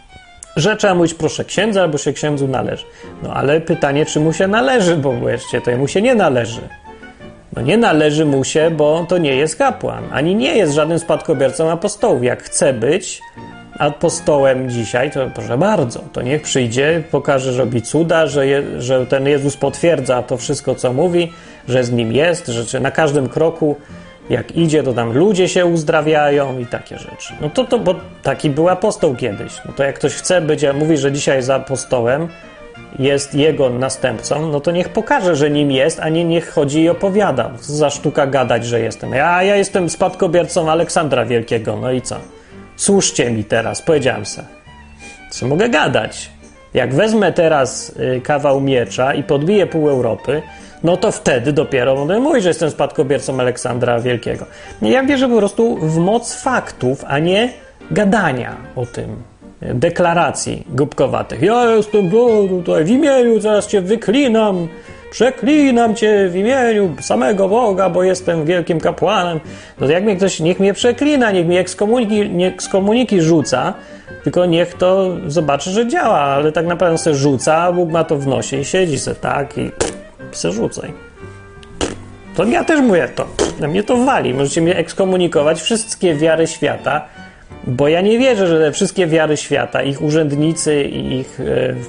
że trzeba mówić proszę księdza, albo się księdzu należy. No, ale pytanie, czy mu się należy, bo wreszcie to mu się nie należy. No nie należy mu się, bo to nie jest kapłan, ani nie jest żadnym spadkobiercą apostołów. Jak chce być apostołem dzisiaj, to proszę bardzo, to niech przyjdzie, pokaże, że robi cuda, że ten Jezus potwierdza to wszystko, co mówi, że z nim jest, że na każdym kroku, jak idzie, to tam ludzie się uzdrawiają i takie rzeczy. No to bo taki był apostoł kiedyś. No to jak ktoś chce być, mówi, że dzisiaj jest apostołem, jest jego następcą, no to niech pokaże, że nim jest, a nie niech chodzi i opowiada. Za sztuka gadać, że jestem. Ja jestem spadkobiercą Aleksandra Wielkiego, no i co? Słuszcie mi teraz, powiedziałem se. Co mogę gadać? Jak wezmę teraz kawał miecza i podbiję pół Europy, no to wtedy dopiero będę mówić, że jestem spadkobiercą Aleksandra Wielkiego. Ja wierzę po prostu w moc faktów, a nie gadania o tym. Deklaracji głupkowatych. Ja jestem tutaj w imieniu, zaraz cię wyklinam, przeklinam cię w imieniu samego Boga, bo jestem wielkim kapłanem. No to jak mnie ktoś, niech mnie przeklina, niech mnie z komuniki rzuca, tylko niech to zobaczy, że działa, ale tak naprawdę se rzuca, a Bóg ma to w nosie i siedzi se tak i se rzucaj. To ja też mówię to. Na mnie to wali. Możecie mnie ekskomunikować wszystkie wiary świata, bo ja nie wierzę, że te wszystkie wiary świata, ich urzędnicy i ich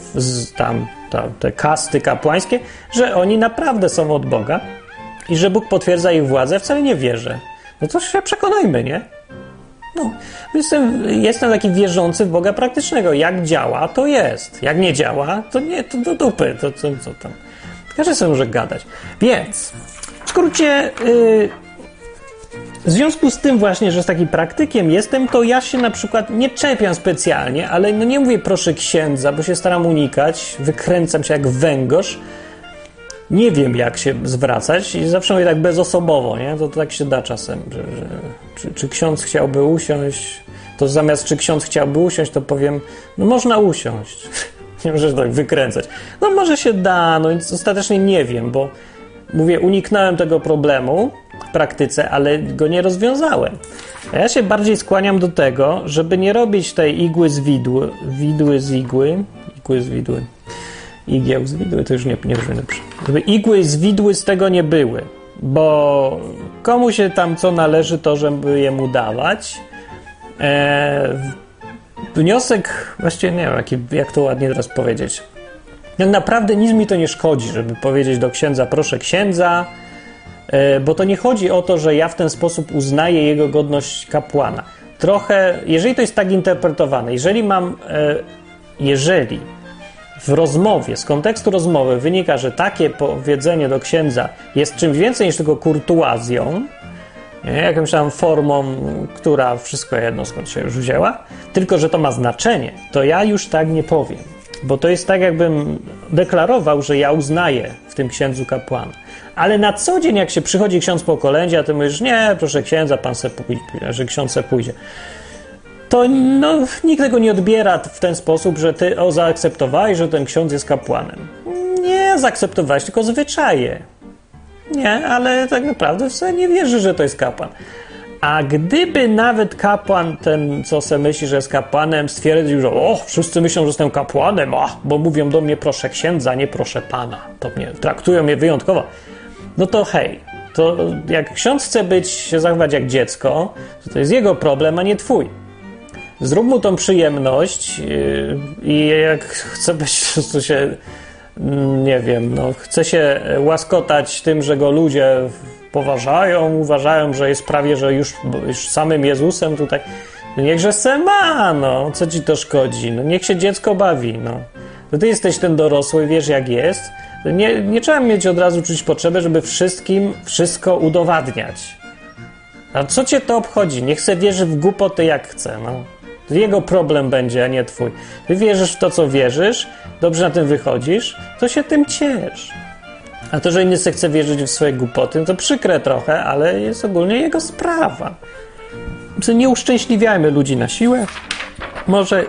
te kasty kapłańskie, że oni naprawdę są od Boga i że Bóg potwierdza ich władzę, wcale nie wierzę. No to się przekonajmy, nie? No, jestem taki wierzący w Boga praktycznego. Jak działa, to jest. Jak nie działa, to nie, to do dupy. To co tam? Każdy sobie może gadać. Więc, w skrócie, w związku z tym właśnie, że z takim praktykiem jestem, to ja się na przykład nie czepiam specjalnie, ale no nie mówię proszę księdza, bo się staram unikać, wykręcam się jak węgorz. Nie wiem, jak się zwracać i zawsze mówię tak bezosobowo, nie? To tak się da czasem, czy ksiądz chciałby usiąść, to zamiast czy ksiądz chciałby usiąść, to powiem, no można usiąść. Nie możesz tak wykręcać. No może się da, no więc ostatecznie nie wiem, bo mówię, uniknąłem tego problemu w praktyce, ale go nie rozwiązałem. A ja się bardziej skłaniam do tego, żeby nie robić tej igły z widły, igły z widły. Igieł z widły, to już nie brzmi dobrze. Żeby igły z widły z tego nie były, bo komu się tam co należy, to żeby jemu dawać. Wniosek, właściwie nie wiem, jak to ładnie teraz powiedzieć. Naprawdę nic mi to nie szkodzi, żeby powiedzieć do księdza, proszę księdza, bo to nie chodzi o to, że ja w ten sposób uznaję jego godność kapłana. Trochę, jeżeli to jest tak interpretowane, jeżeli w rozmowie, z kontekstu rozmowy wynika, że takie powiedzenie do księdza jest czymś więcej niż tylko kurtuazją, jakąś tam formą, która wszystko jedno skąd się już wzięła, tylko że to ma znaczenie, to ja już tak nie powiem. Bo to jest tak, jakbym deklarował, że ja uznaję w tym księdzu kapłana. Ale na co dzień, jak się przychodzi ksiądz po kolędzie, a ty mówisz, nie, proszę księdza, pan se pójdzie, że ksiądz se pójdzie. To nikt tego nie odbiera w ten sposób, że ty zaakceptowałeś, że ten ksiądz jest kapłanem. Nie zaakceptowałeś, tylko zwyczaje. Nie, ale tak naprawdę wcale nie wierzy, że to jest kapłan. A gdyby nawet kapłan, ten co se myśli, że jest kapłanem, stwierdził, że wszyscy myślą, że jestem kapłanem, bo mówią do mnie proszę księdza, nie proszę pana, to traktują mnie wyjątkowo, no to hej, to jak ksiądz chce się zachować jak dziecko, to jest jego problem, a nie twój. Zrób mu tą przyjemność i jak chce być, to się, nie wiem, chce się łaskotać tym, że go ludzie uważają, że jest prawie, że już samym Jezusem tutaj. Niechże se ma, co ci to szkodzi? Niech się dziecko bawi, To ty jesteś ten dorosły, wiesz jak jest. Nie trzeba mieć od razu czuć potrzeby, żeby wszystkim wszystko udowadniać. A co cię to obchodzi? Niech se wierzy w głupoty jak chce, To jego problem będzie, a nie twój. Ty wierzysz w to, co wierzysz, dobrze na tym wychodzisz, to się tym ciesz. A to, że inny se chce wierzyć w swoje głupoty, to przykre trochę, ale jest ogólnie jego sprawa. Nie uszczęśliwiajmy ludzi na siłę. Może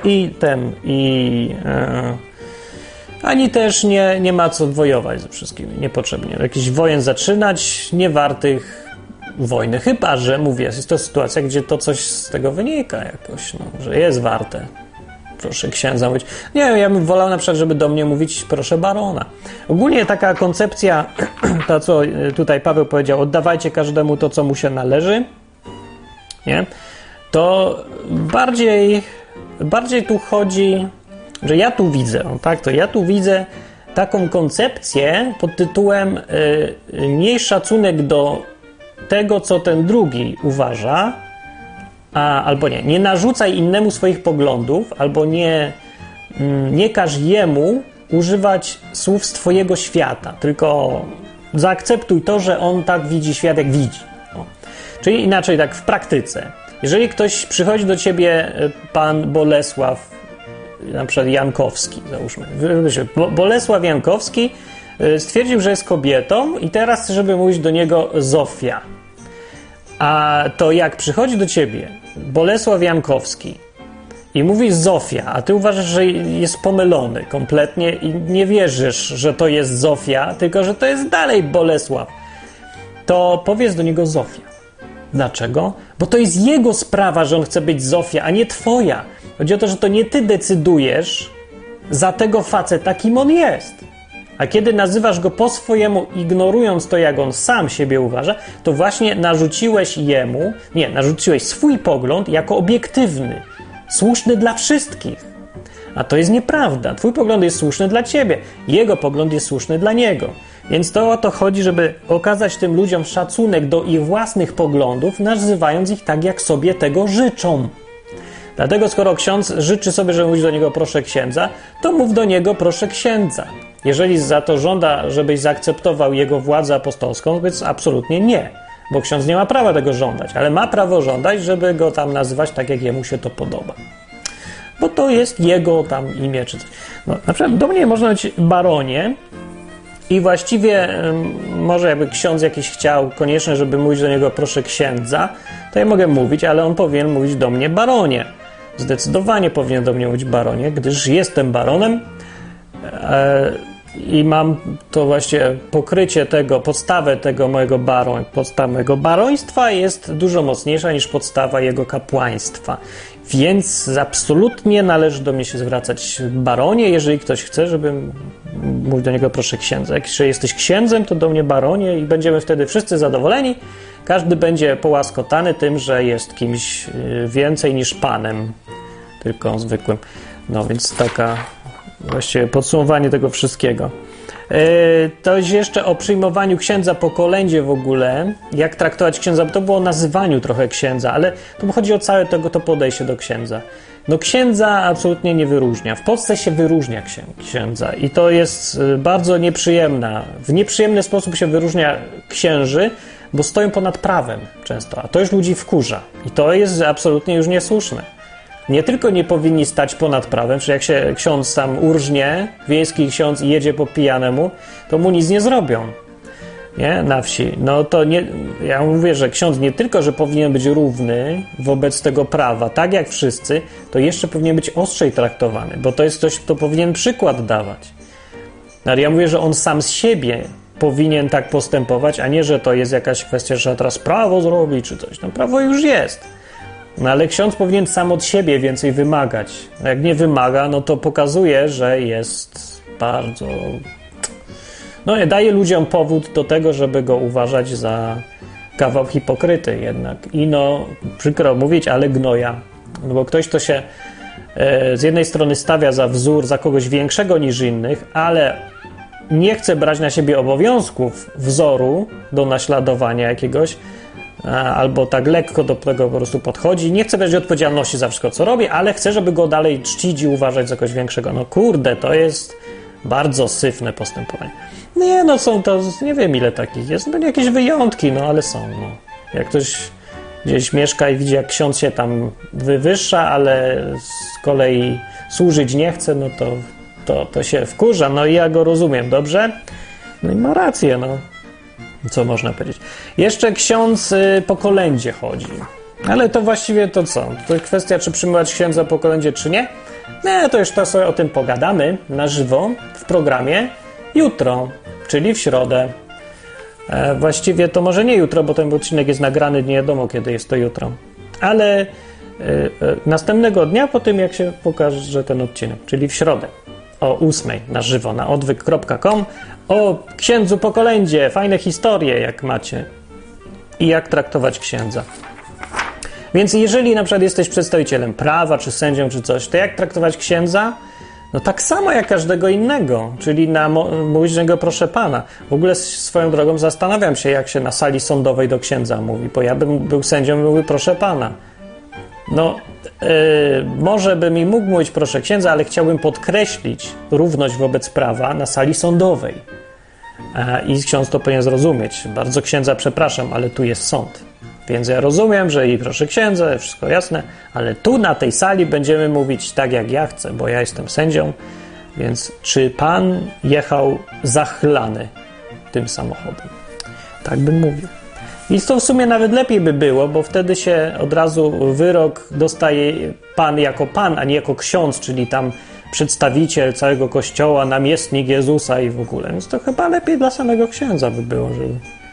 ani też nie ma co wojować ze wszystkimi niepotrzebnie. Jakichś wojen zaczynać, niewartych wojny. Chyba że, mówię, jest to sytuacja, gdzie to coś z tego wynika jakoś, że jest warte. Proszę księdza mówić. Nie, ja bym wolał na przykład, żeby do mnie mówić proszę barona. Ogólnie taka koncepcja, ta co tutaj Paweł powiedział, oddawajcie każdemu to, co mu się należy, nie? To bardziej tu chodzi, że ja tu widzę, ja tu widzę taką koncepcję pod tytułem miej szacunek do tego, co ten drugi uważa, albo nie narzucaj innemu swoich poglądów, albo nie każ jemu używać słów z twojego świata, tylko zaakceptuj to, że on tak widzi świat, jak widzi. Czyli inaczej tak w praktyce. Jeżeli ktoś przychodzi do ciebie, pan Bolesław, na przykład Jankowski, załóżmy, Bolesław Jankowski stwierdził, że jest kobietą i teraz chce, żeby mówić do niego Zofia. A to jak przychodzi do ciebie Bolesław Jankowski i mówi Zofia, a ty uważasz, że jest pomylony kompletnie i nie wierzysz, że to jest Zofia, tylko że to jest dalej Bolesław, to powiedz do niego Zofia. Dlaczego? Bo to jest jego sprawa, że on chce być Zofia, a nie twoja. Chodzi o to, że to nie ty decydujesz za tego faceta, kim on jest. A kiedy nazywasz go po swojemu, ignorując to, jak on sam siebie uważa, to właśnie narzuciłeś swój pogląd jako obiektywny, słuszny dla wszystkich. A to jest nieprawda. Twój pogląd jest słuszny dla ciebie, jego pogląd jest słuszny dla niego. Więc to o to chodzi, żeby okazać tym ludziom szacunek do ich własnych poglądów, nazywając ich tak, jak sobie tego życzą. Dlatego skoro ksiądz życzy sobie, żeby mówić do niego proszę księdza, to mów do niego proszę księdza. Jeżeli za to żąda, żebyś zaakceptował jego władzę apostolską, więc absolutnie nie, bo ksiądz nie ma prawa tego żądać, ale ma prawo żądać, żeby go tam nazywać tak, jak jemu się to podoba. Bo to jest jego tam imię czy coś. No, na przykład do mnie można być baronie i właściwie może jakby ksiądz jakiś chciał koniecznie, żeby mówić do niego proszę księdza, to ja mogę mówić, ale on powinien mówić do mnie baronie. Zdecydowanie powinien do mnie mówić baronie, gdyż jestem baronem i mam to właśnie pokrycie tego, podstawę tego podstawa mojego baroństwa jest dużo mocniejsza niż podstawa jego kapłaństwa. Więc absolutnie należy do mnie się zwracać baronie, jeżeli ktoś chce, żebym mówił do niego proszę księdza. Jak jesteś księdzem, to do mnie baronie i będziemy wtedy wszyscy zadowoleni. Każdy będzie połaskotany tym, że jest kimś więcej niż panem, tylko zwykłym. No więc taka właściwie podsumowanie tego wszystkiego. To jeszcze o przyjmowaniu księdza po kolędzie w ogóle, jak traktować księdza, bo to było o nazywaniu trochę księdza, ale tu chodzi o całe to podejście do księdza. No księdza absolutnie nie wyróżnia. W Polsce się wyróżnia księdza i to jest bardzo nieprzyjemna. W nieprzyjemny sposób się wyróżnia księży, bo stoją ponad prawem często, a to już ludzi wkurza i to jest absolutnie już niesłuszne. Nie tylko nie powinni stać ponad prawem, czyli jak się ksiądz tam urżnie, wiejski ksiądz i jedzie po pijanemu, to mu nic nie zrobią, nie? Na wsi. No to nie, ja mówię, że ksiądz nie tylko, że powinien być równy wobec tego prawa, tak jak wszyscy, to jeszcze powinien być ostrzej traktowany, bo to jest ktoś, kto powinien przykład dawać. Ale ja mówię, że on sam z siebie powinien tak postępować, a nie, że to jest jakaś kwestia, że trzeba teraz prawo zrobić czy coś. No prawo już jest. No ale ksiądz powinien sam od siebie więcej wymagać. A jak nie wymaga, no to pokazuje, że jest bardzo... No daje ludziom powód do tego, żeby go uważać za kawał hipokryty jednak. I no, przykro mówić, ale gnoja. No bo ktoś, kto się z jednej strony stawia za wzór, za kogoś większego niż innych, ale nie chce brać na siebie obowiązków wzoru do naśladowania jakiegoś, albo tak lekko do tego po prostu podchodzi, nie chce brać odpowiedzialności za wszystko, co robi, ale chce, żeby go dalej czcić i uważać za kogoś większego. No kurde, to jest bardzo syfne postępowanie. Nie, no są to, nie wiem ile takich jest, będą jakieś wyjątki, no ale są, no. Jak ktoś gdzieś mieszka i widzi, jak ksiądz się tam wywyższa, ale z kolei służyć nie chce, no to się wkurza, no i ja go rozumiem, dobrze? No i ma rację, no. Co można powiedzieć? Jeszcze ksiądz po kolędzie chodzi. Ale to właściwie to co? To kwestia, czy przyjmować księdza po kolędzie, czy nie? No, to już to sobie o tym pogadamy na żywo w programie jutro, czyli w środę. Właściwie to może nie jutro, bo ten odcinek jest nagrany, nie wiadomo kiedy jest to jutro. Ale następnego dnia po tym, jak się pokaże ten odcinek, czyli w środę o 8:00 na żywo na odwyk.com o księdzu po kolędzie, fajne historie jak macie i jak traktować księdza. Więc jeżeli na przykład jesteś przedstawicielem prawa, czy sędzią, czy coś, to jak traktować księdza? No tak samo jak każdego innego, czyli mówić do niego proszę pana. W ogóle swoją drogą zastanawiam się, jak się na sali sądowej do księdza mówi, bo ja bym był sędzią i mówił proszę pana. No, może bym i mógł mówić proszę księdza, ale chciałbym podkreślić równość wobec prawa na sali sądowej. I ksiądz to powinien zrozumieć. Bardzo księdza przepraszam, ale tu jest sąd. Więc ja rozumiem, że i proszę księdza, wszystko jasne, ale tu na tej sali będziemy mówić tak, jak ja chcę, bo ja jestem sędzią, więc czy pan jechał zachlany tym samochodem? Tak bym mówił. I to w sumie nawet lepiej by było, bo wtedy się od razu wyrok dostaje pan jako pan, a nie jako ksiądz, czyli tam przedstawiciel całego kościoła, namiestnik Jezusa i w ogóle. Więc to chyba lepiej dla samego księdza by było, żeby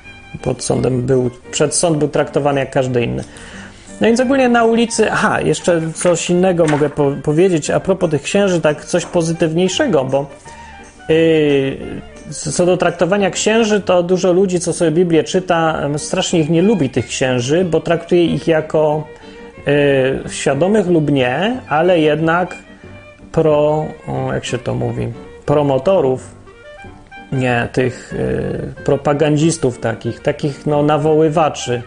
przed sąd był traktowany jak każdy inny. No więc ogólnie na ulicy, jeszcze coś innego mogę powiedzieć a propos tych księży, tak coś pozytywniejszego, bo co do traktowania księży, to dużo ludzi, co sobie Biblię czyta, strasznie ich nie lubi, tych księży, bo traktuje ich jako świadomych lub nie, ale jednak jak się to mówi, promotorów, nie, tych propagandzistów takich nawoływaczy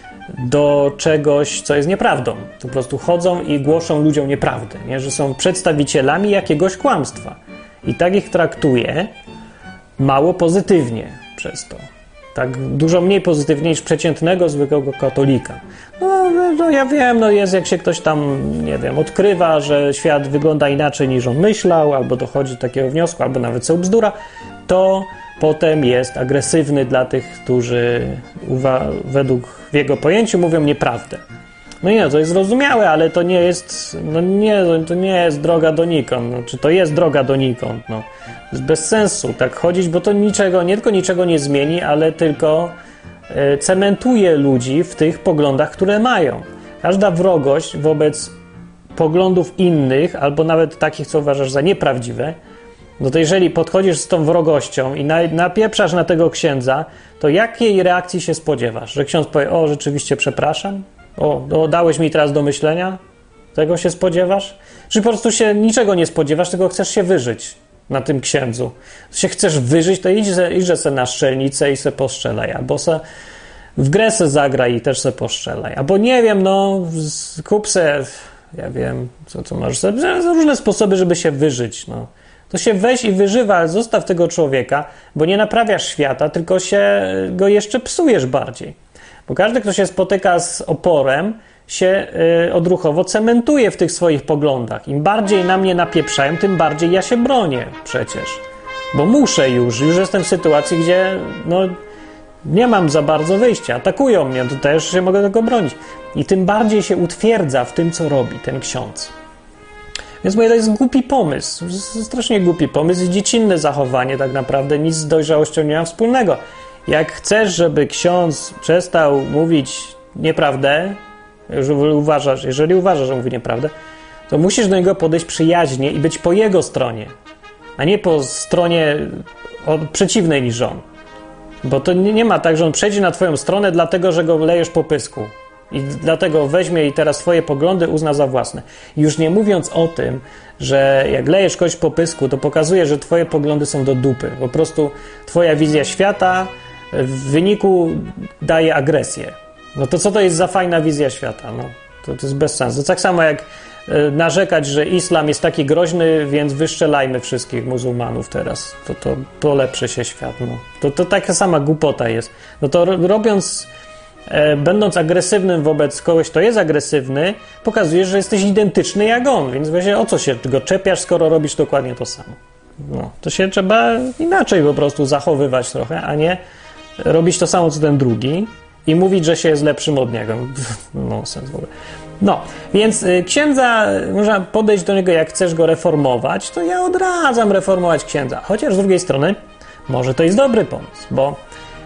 do czegoś, co jest nieprawdą. Po prostu chodzą i głoszą ludziom nieprawdę, nie? Że są przedstawicielami jakiegoś kłamstwa. I tak ich traktuje mało pozytywnie przez to. Tak dużo mniej pozytywnie niż przeciętnego, zwykłego katolika. No ja wiem, jest jak się ktoś tam, nie wiem, odkrywa, że świat wygląda inaczej niż on myślał, albo dochodzi do takiego wniosku, albo nawet sobie bzdura, to potem jest agresywny dla tych, którzy według w jego pojęciu mówią nieprawdę. No nie, to jest zrozumiałe, ale to nie jest, to nie jest droga donikąd. Czy to jest droga donikąd? To jest bez sensu tak chodzić, bo to nie tylko niczego nie zmieni, ale tylko cementuje ludzi w tych poglądach, które mają. Każda wrogość wobec poglądów innych, albo nawet takich, co uważasz za nieprawdziwe, no to jeżeli podchodzisz z tą wrogością i napieprzasz na tego księdza, to jakiej reakcji się spodziewasz? Że ksiądz powie, rzeczywiście przepraszam? Dałeś mi teraz do myślenia? Tego się spodziewasz? Czy po prostu się niczego nie spodziewasz, tylko chcesz się wyżyć na tym księdzu? Się chcesz wyżyć, to idźże se na strzelnicę i se postrzelaj, albo se w grę se zagraj i też se postrzelaj, albo nie wiem, kup se, ja wiem, co możesz sobie, różne sposoby, żeby się wyżyć, To się weź i wyżywa, ale zostaw tego człowieka, bo nie naprawiasz świata, tylko go jeszcze psujesz bardziej. Bo każdy, kto się spotyka z oporem, się odruchowo cementuje w tych swoich poglądach. Im bardziej na mnie napieprzają, tym bardziej ja się bronię przecież. Bo muszę już jestem w sytuacji, gdzie nie mam za bardzo wyjścia. Atakują mnie, to też się mogę tego bronić. I tym bardziej się utwierdza w tym, co robi ten ksiądz. Więc mówię, to jest głupi pomysł, strasznie głupi pomysł i dziecinne zachowanie tak naprawdę, nic z dojrzałością nie ma wspólnego. Jak chcesz, żeby ksiądz przestał mówić nieprawdę, jeżeli uważasz, że mówi nieprawdę, to musisz do niego podejść przyjaźnie i być po jego stronie, a nie po stronie przeciwnej niż on. Bo to nie ma tak, że on przejdzie na twoją stronę dlatego, że go lejesz po pysku. I dlatego weźmie i teraz twoje poglądy uzna za własne. Już nie mówiąc o tym, że jak lejesz kogoś po pysku, to pokazuje, że twoje poglądy są do dupy. Po prostu twoja wizja świata w wyniku daje agresję. To co to jest za fajna wizja świata? To jest bez sensu. To tak samo jak narzekać, że islam jest taki groźny, więc wyszczelajmy wszystkich muzułmanów teraz. To polepszy się świat. To taka sama głupota jest. To robiąc... Będąc agresywnym wobec kogoś, kto jest agresywny, pokazujesz, że jesteś identyczny jak on, więc właśnie o co się go czepiasz, skoro robisz dokładnie to samo. To się trzeba inaczej po prostu zachowywać trochę, a nie robić to samo, co ten drugi i mówić, że się jest lepszym od niego. Nonsens w ogóle. Więc księdza, można podejść do niego, jak chcesz go reformować, to ja odradzam reformować księdza. Chociaż z drugiej strony, może to jest dobry pomysł, bo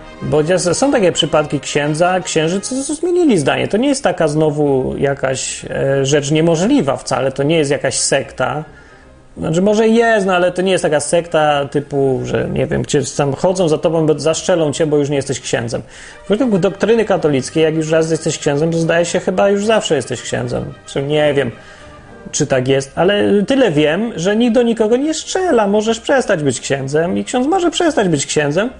są takie przypadki księży, co zmienili zdanie. To nie jest taka znowu jakaś rzecz niemożliwa wcale, to nie jest jakaś sekta. Znaczy może jest, ale to nie jest taka sekta typu, że nie wiem, gdzie tam chodzą za tobą, bo zaszczelą cię, bo już nie jesteś księdzem. Według doktryny katolickiej, jak już raz jesteś księdzem, to zdaje się chyba już zawsze jesteś księdzem. Nie wiem, czy tak jest, ale tyle wiem, że nikt do nikogo nie strzela. Możesz przestać być księdzem i ksiądz może przestać być księdzem,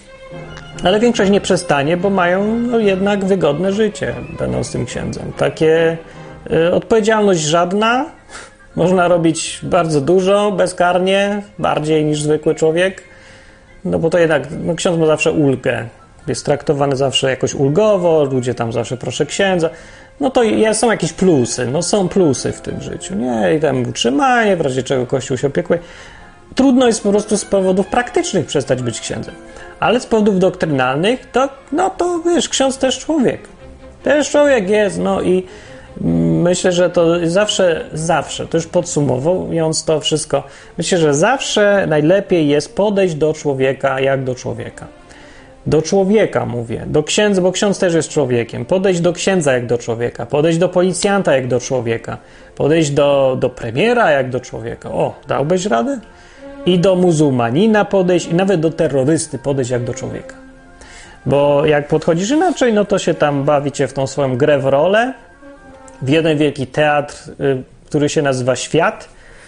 ale większość nie przestanie, bo mają jednak wygodne życie, będąc tym księdzem. Takie odpowiedzialność żadna, można robić bardzo dużo, bezkarnie, bardziej niż zwykły człowiek, bo to jednak ksiądz ma zawsze ulgę, jest traktowany zawsze jakoś ulgowo, ludzie tam zawsze proszę księdza, to są jakieś plusy, są plusy w tym życiu, nie? I tam utrzymanie, w razie czego Kościół się opiekuje. Trudno jest po prostu z powodów praktycznych przestać być księdzem. Ale z powodów doktrynalnych, to wiesz, ksiądz też człowiek. Też człowiek jest, i myślę, że to zawsze, to już podsumowując to wszystko, myślę, że zawsze najlepiej jest podejść do człowieka jak do człowieka. Do człowieka mówię, do księdza, bo ksiądz też jest człowiekiem. Podejść do księdza jak do człowieka, podejść do policjanta jak do człowieka, podejść do premiera jak do człowieka. Dałbyś radę? i do muzułmanina podejść, i nawet do terrorysty podejść jak do człowieka. Bo jak podchodzisz inaczej, no to się tam bawicie w tą swoją grę w rolę, w jeden wielki teatr, który się nazywa świat.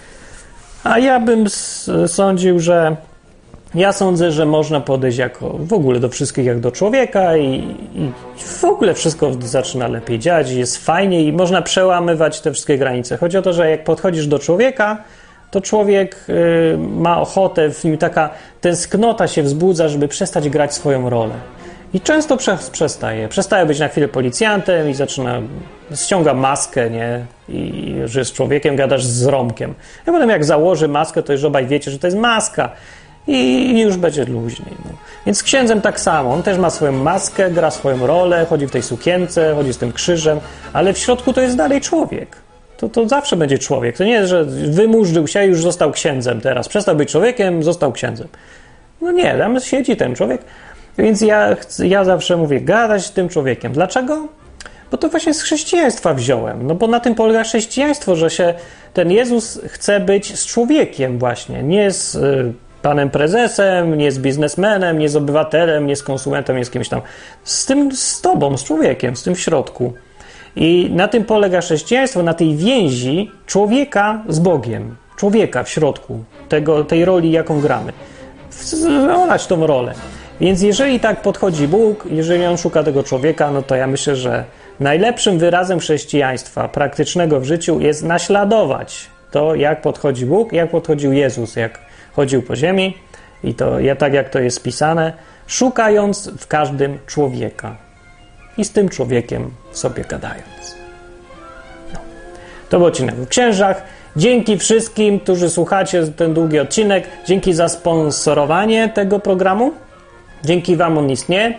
A ja bym sądził, że ja sądzę, że można podejść jako w ogóle do wszystkich jak do człowieka i w ogóle wszystko zaczyna lepiej działać, jest fajnie i można przełamywać te wszystkie granice. Chodzi o to, że jak podchodzisz do człowieka, to człowiek ma ochotę, w nim taka tęsknota się wzbudza, żeby przestać grać swoją rolę. I często przestaje być na chwilę policjantem i ściąga maskę, nie? I że jest człowiekiem, gadasz z Romkiem. A potem jak założy maskę, to już obaj wiecie, że to jest maska i już będzie luźniej. No. Więc z księdzem tak samo. On też ma swoją maskę, gra swoją rolę, chodzi w tej sukience, chodzi z tym krzyżem, ale w środku to jest dalej człowiek. To zawsze będzie człowiek. To nie jest, że wymurzył się i już został księdzem teraz. Przestał być człowiekiem, został księdzem. No nie, tam siedzi ten człowiek. Więc ja zawsze mówię, gadać z tym człowiekiem. Dlaczego? Bo to właśnie z chrześcijaństwa wziąłem. No bo na tym polega chrześcijaństwo, że się ten Jezus chce być z człowiekiem właśnie. Nie z panem prezesem, nie z biznesmenem, nie z obywatelem, nie z konsumentem, nie z kimś tam. Z tobą, z człowiekiem, z tym w środku. I na tym polega chrześcijaństwo, na tej więzi człowieka z Bogiem. Człowieka w środku tej roli, jaką gramy. Wykonać tą rolę. Więc jeżeli tak podchodzi Bóg, jeżeli On szuka tego człowieka, no to ja myślę, że najlepszym wyrazem chrześcijaństwa praktycznego w życiu jest naśladować to, jak podchodzi Bóg, jak podchodził Jezus, jak chodził po ziemi i to tak, jak to jest pisane, szukając w każdym człowieka i z tym człowiekiem sobie gadając. No. To był odcinek o księżach. Dzięki wszystkim, którzy słuchacie ten długi odcinek. Dzięki za sponsorowanie tego programu. Dzięki wam on istnieje.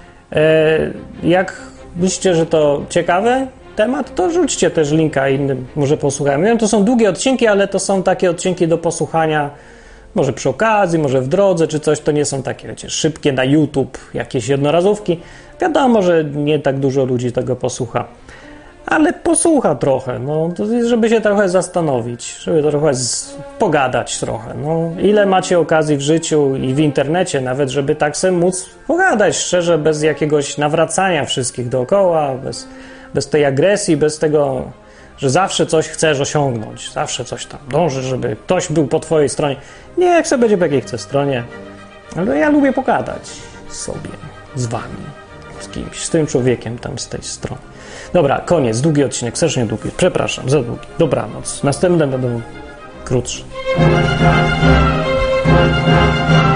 Jak myślicie, że to ciekawy temat, to rzućcie też linka innym, może posłuchają. Wiem, to są długie odcinki, ale to są takie odcinki do posłuchania, może przy okazji, może w drodze, czy coś, to nie są takie, wiecie, szybkie na YouTube, jakieś jednorazówki. Wiadomo, że nie tak dużo ludzi tego posłucha, ale posłucha trochę, no, żeby się trochę zastanowić, żeby trochę pogadać trochę. No, ile macie okazji w życiu i w internecie nawet, żeby tak sobie móc pogadać szczerze, bez jakiegoś nawracania wszystkich dookoła, bez tej agresji, bez tego, że zawsze coś chcesz osiągnąć, zawsze coś tam dążysz, żeby ktoś był po twojej stronie. Nie, jak sobie będzie po jakiej chce stronie, ale ja lubię pogadać sobie, z wami, z kimś, z tym człowiekiem tam z tej strony. Dobra, koniec, długi odcinek, strasznie długi, przepraszam, za długi. Dobranoc, następne będą krótsze.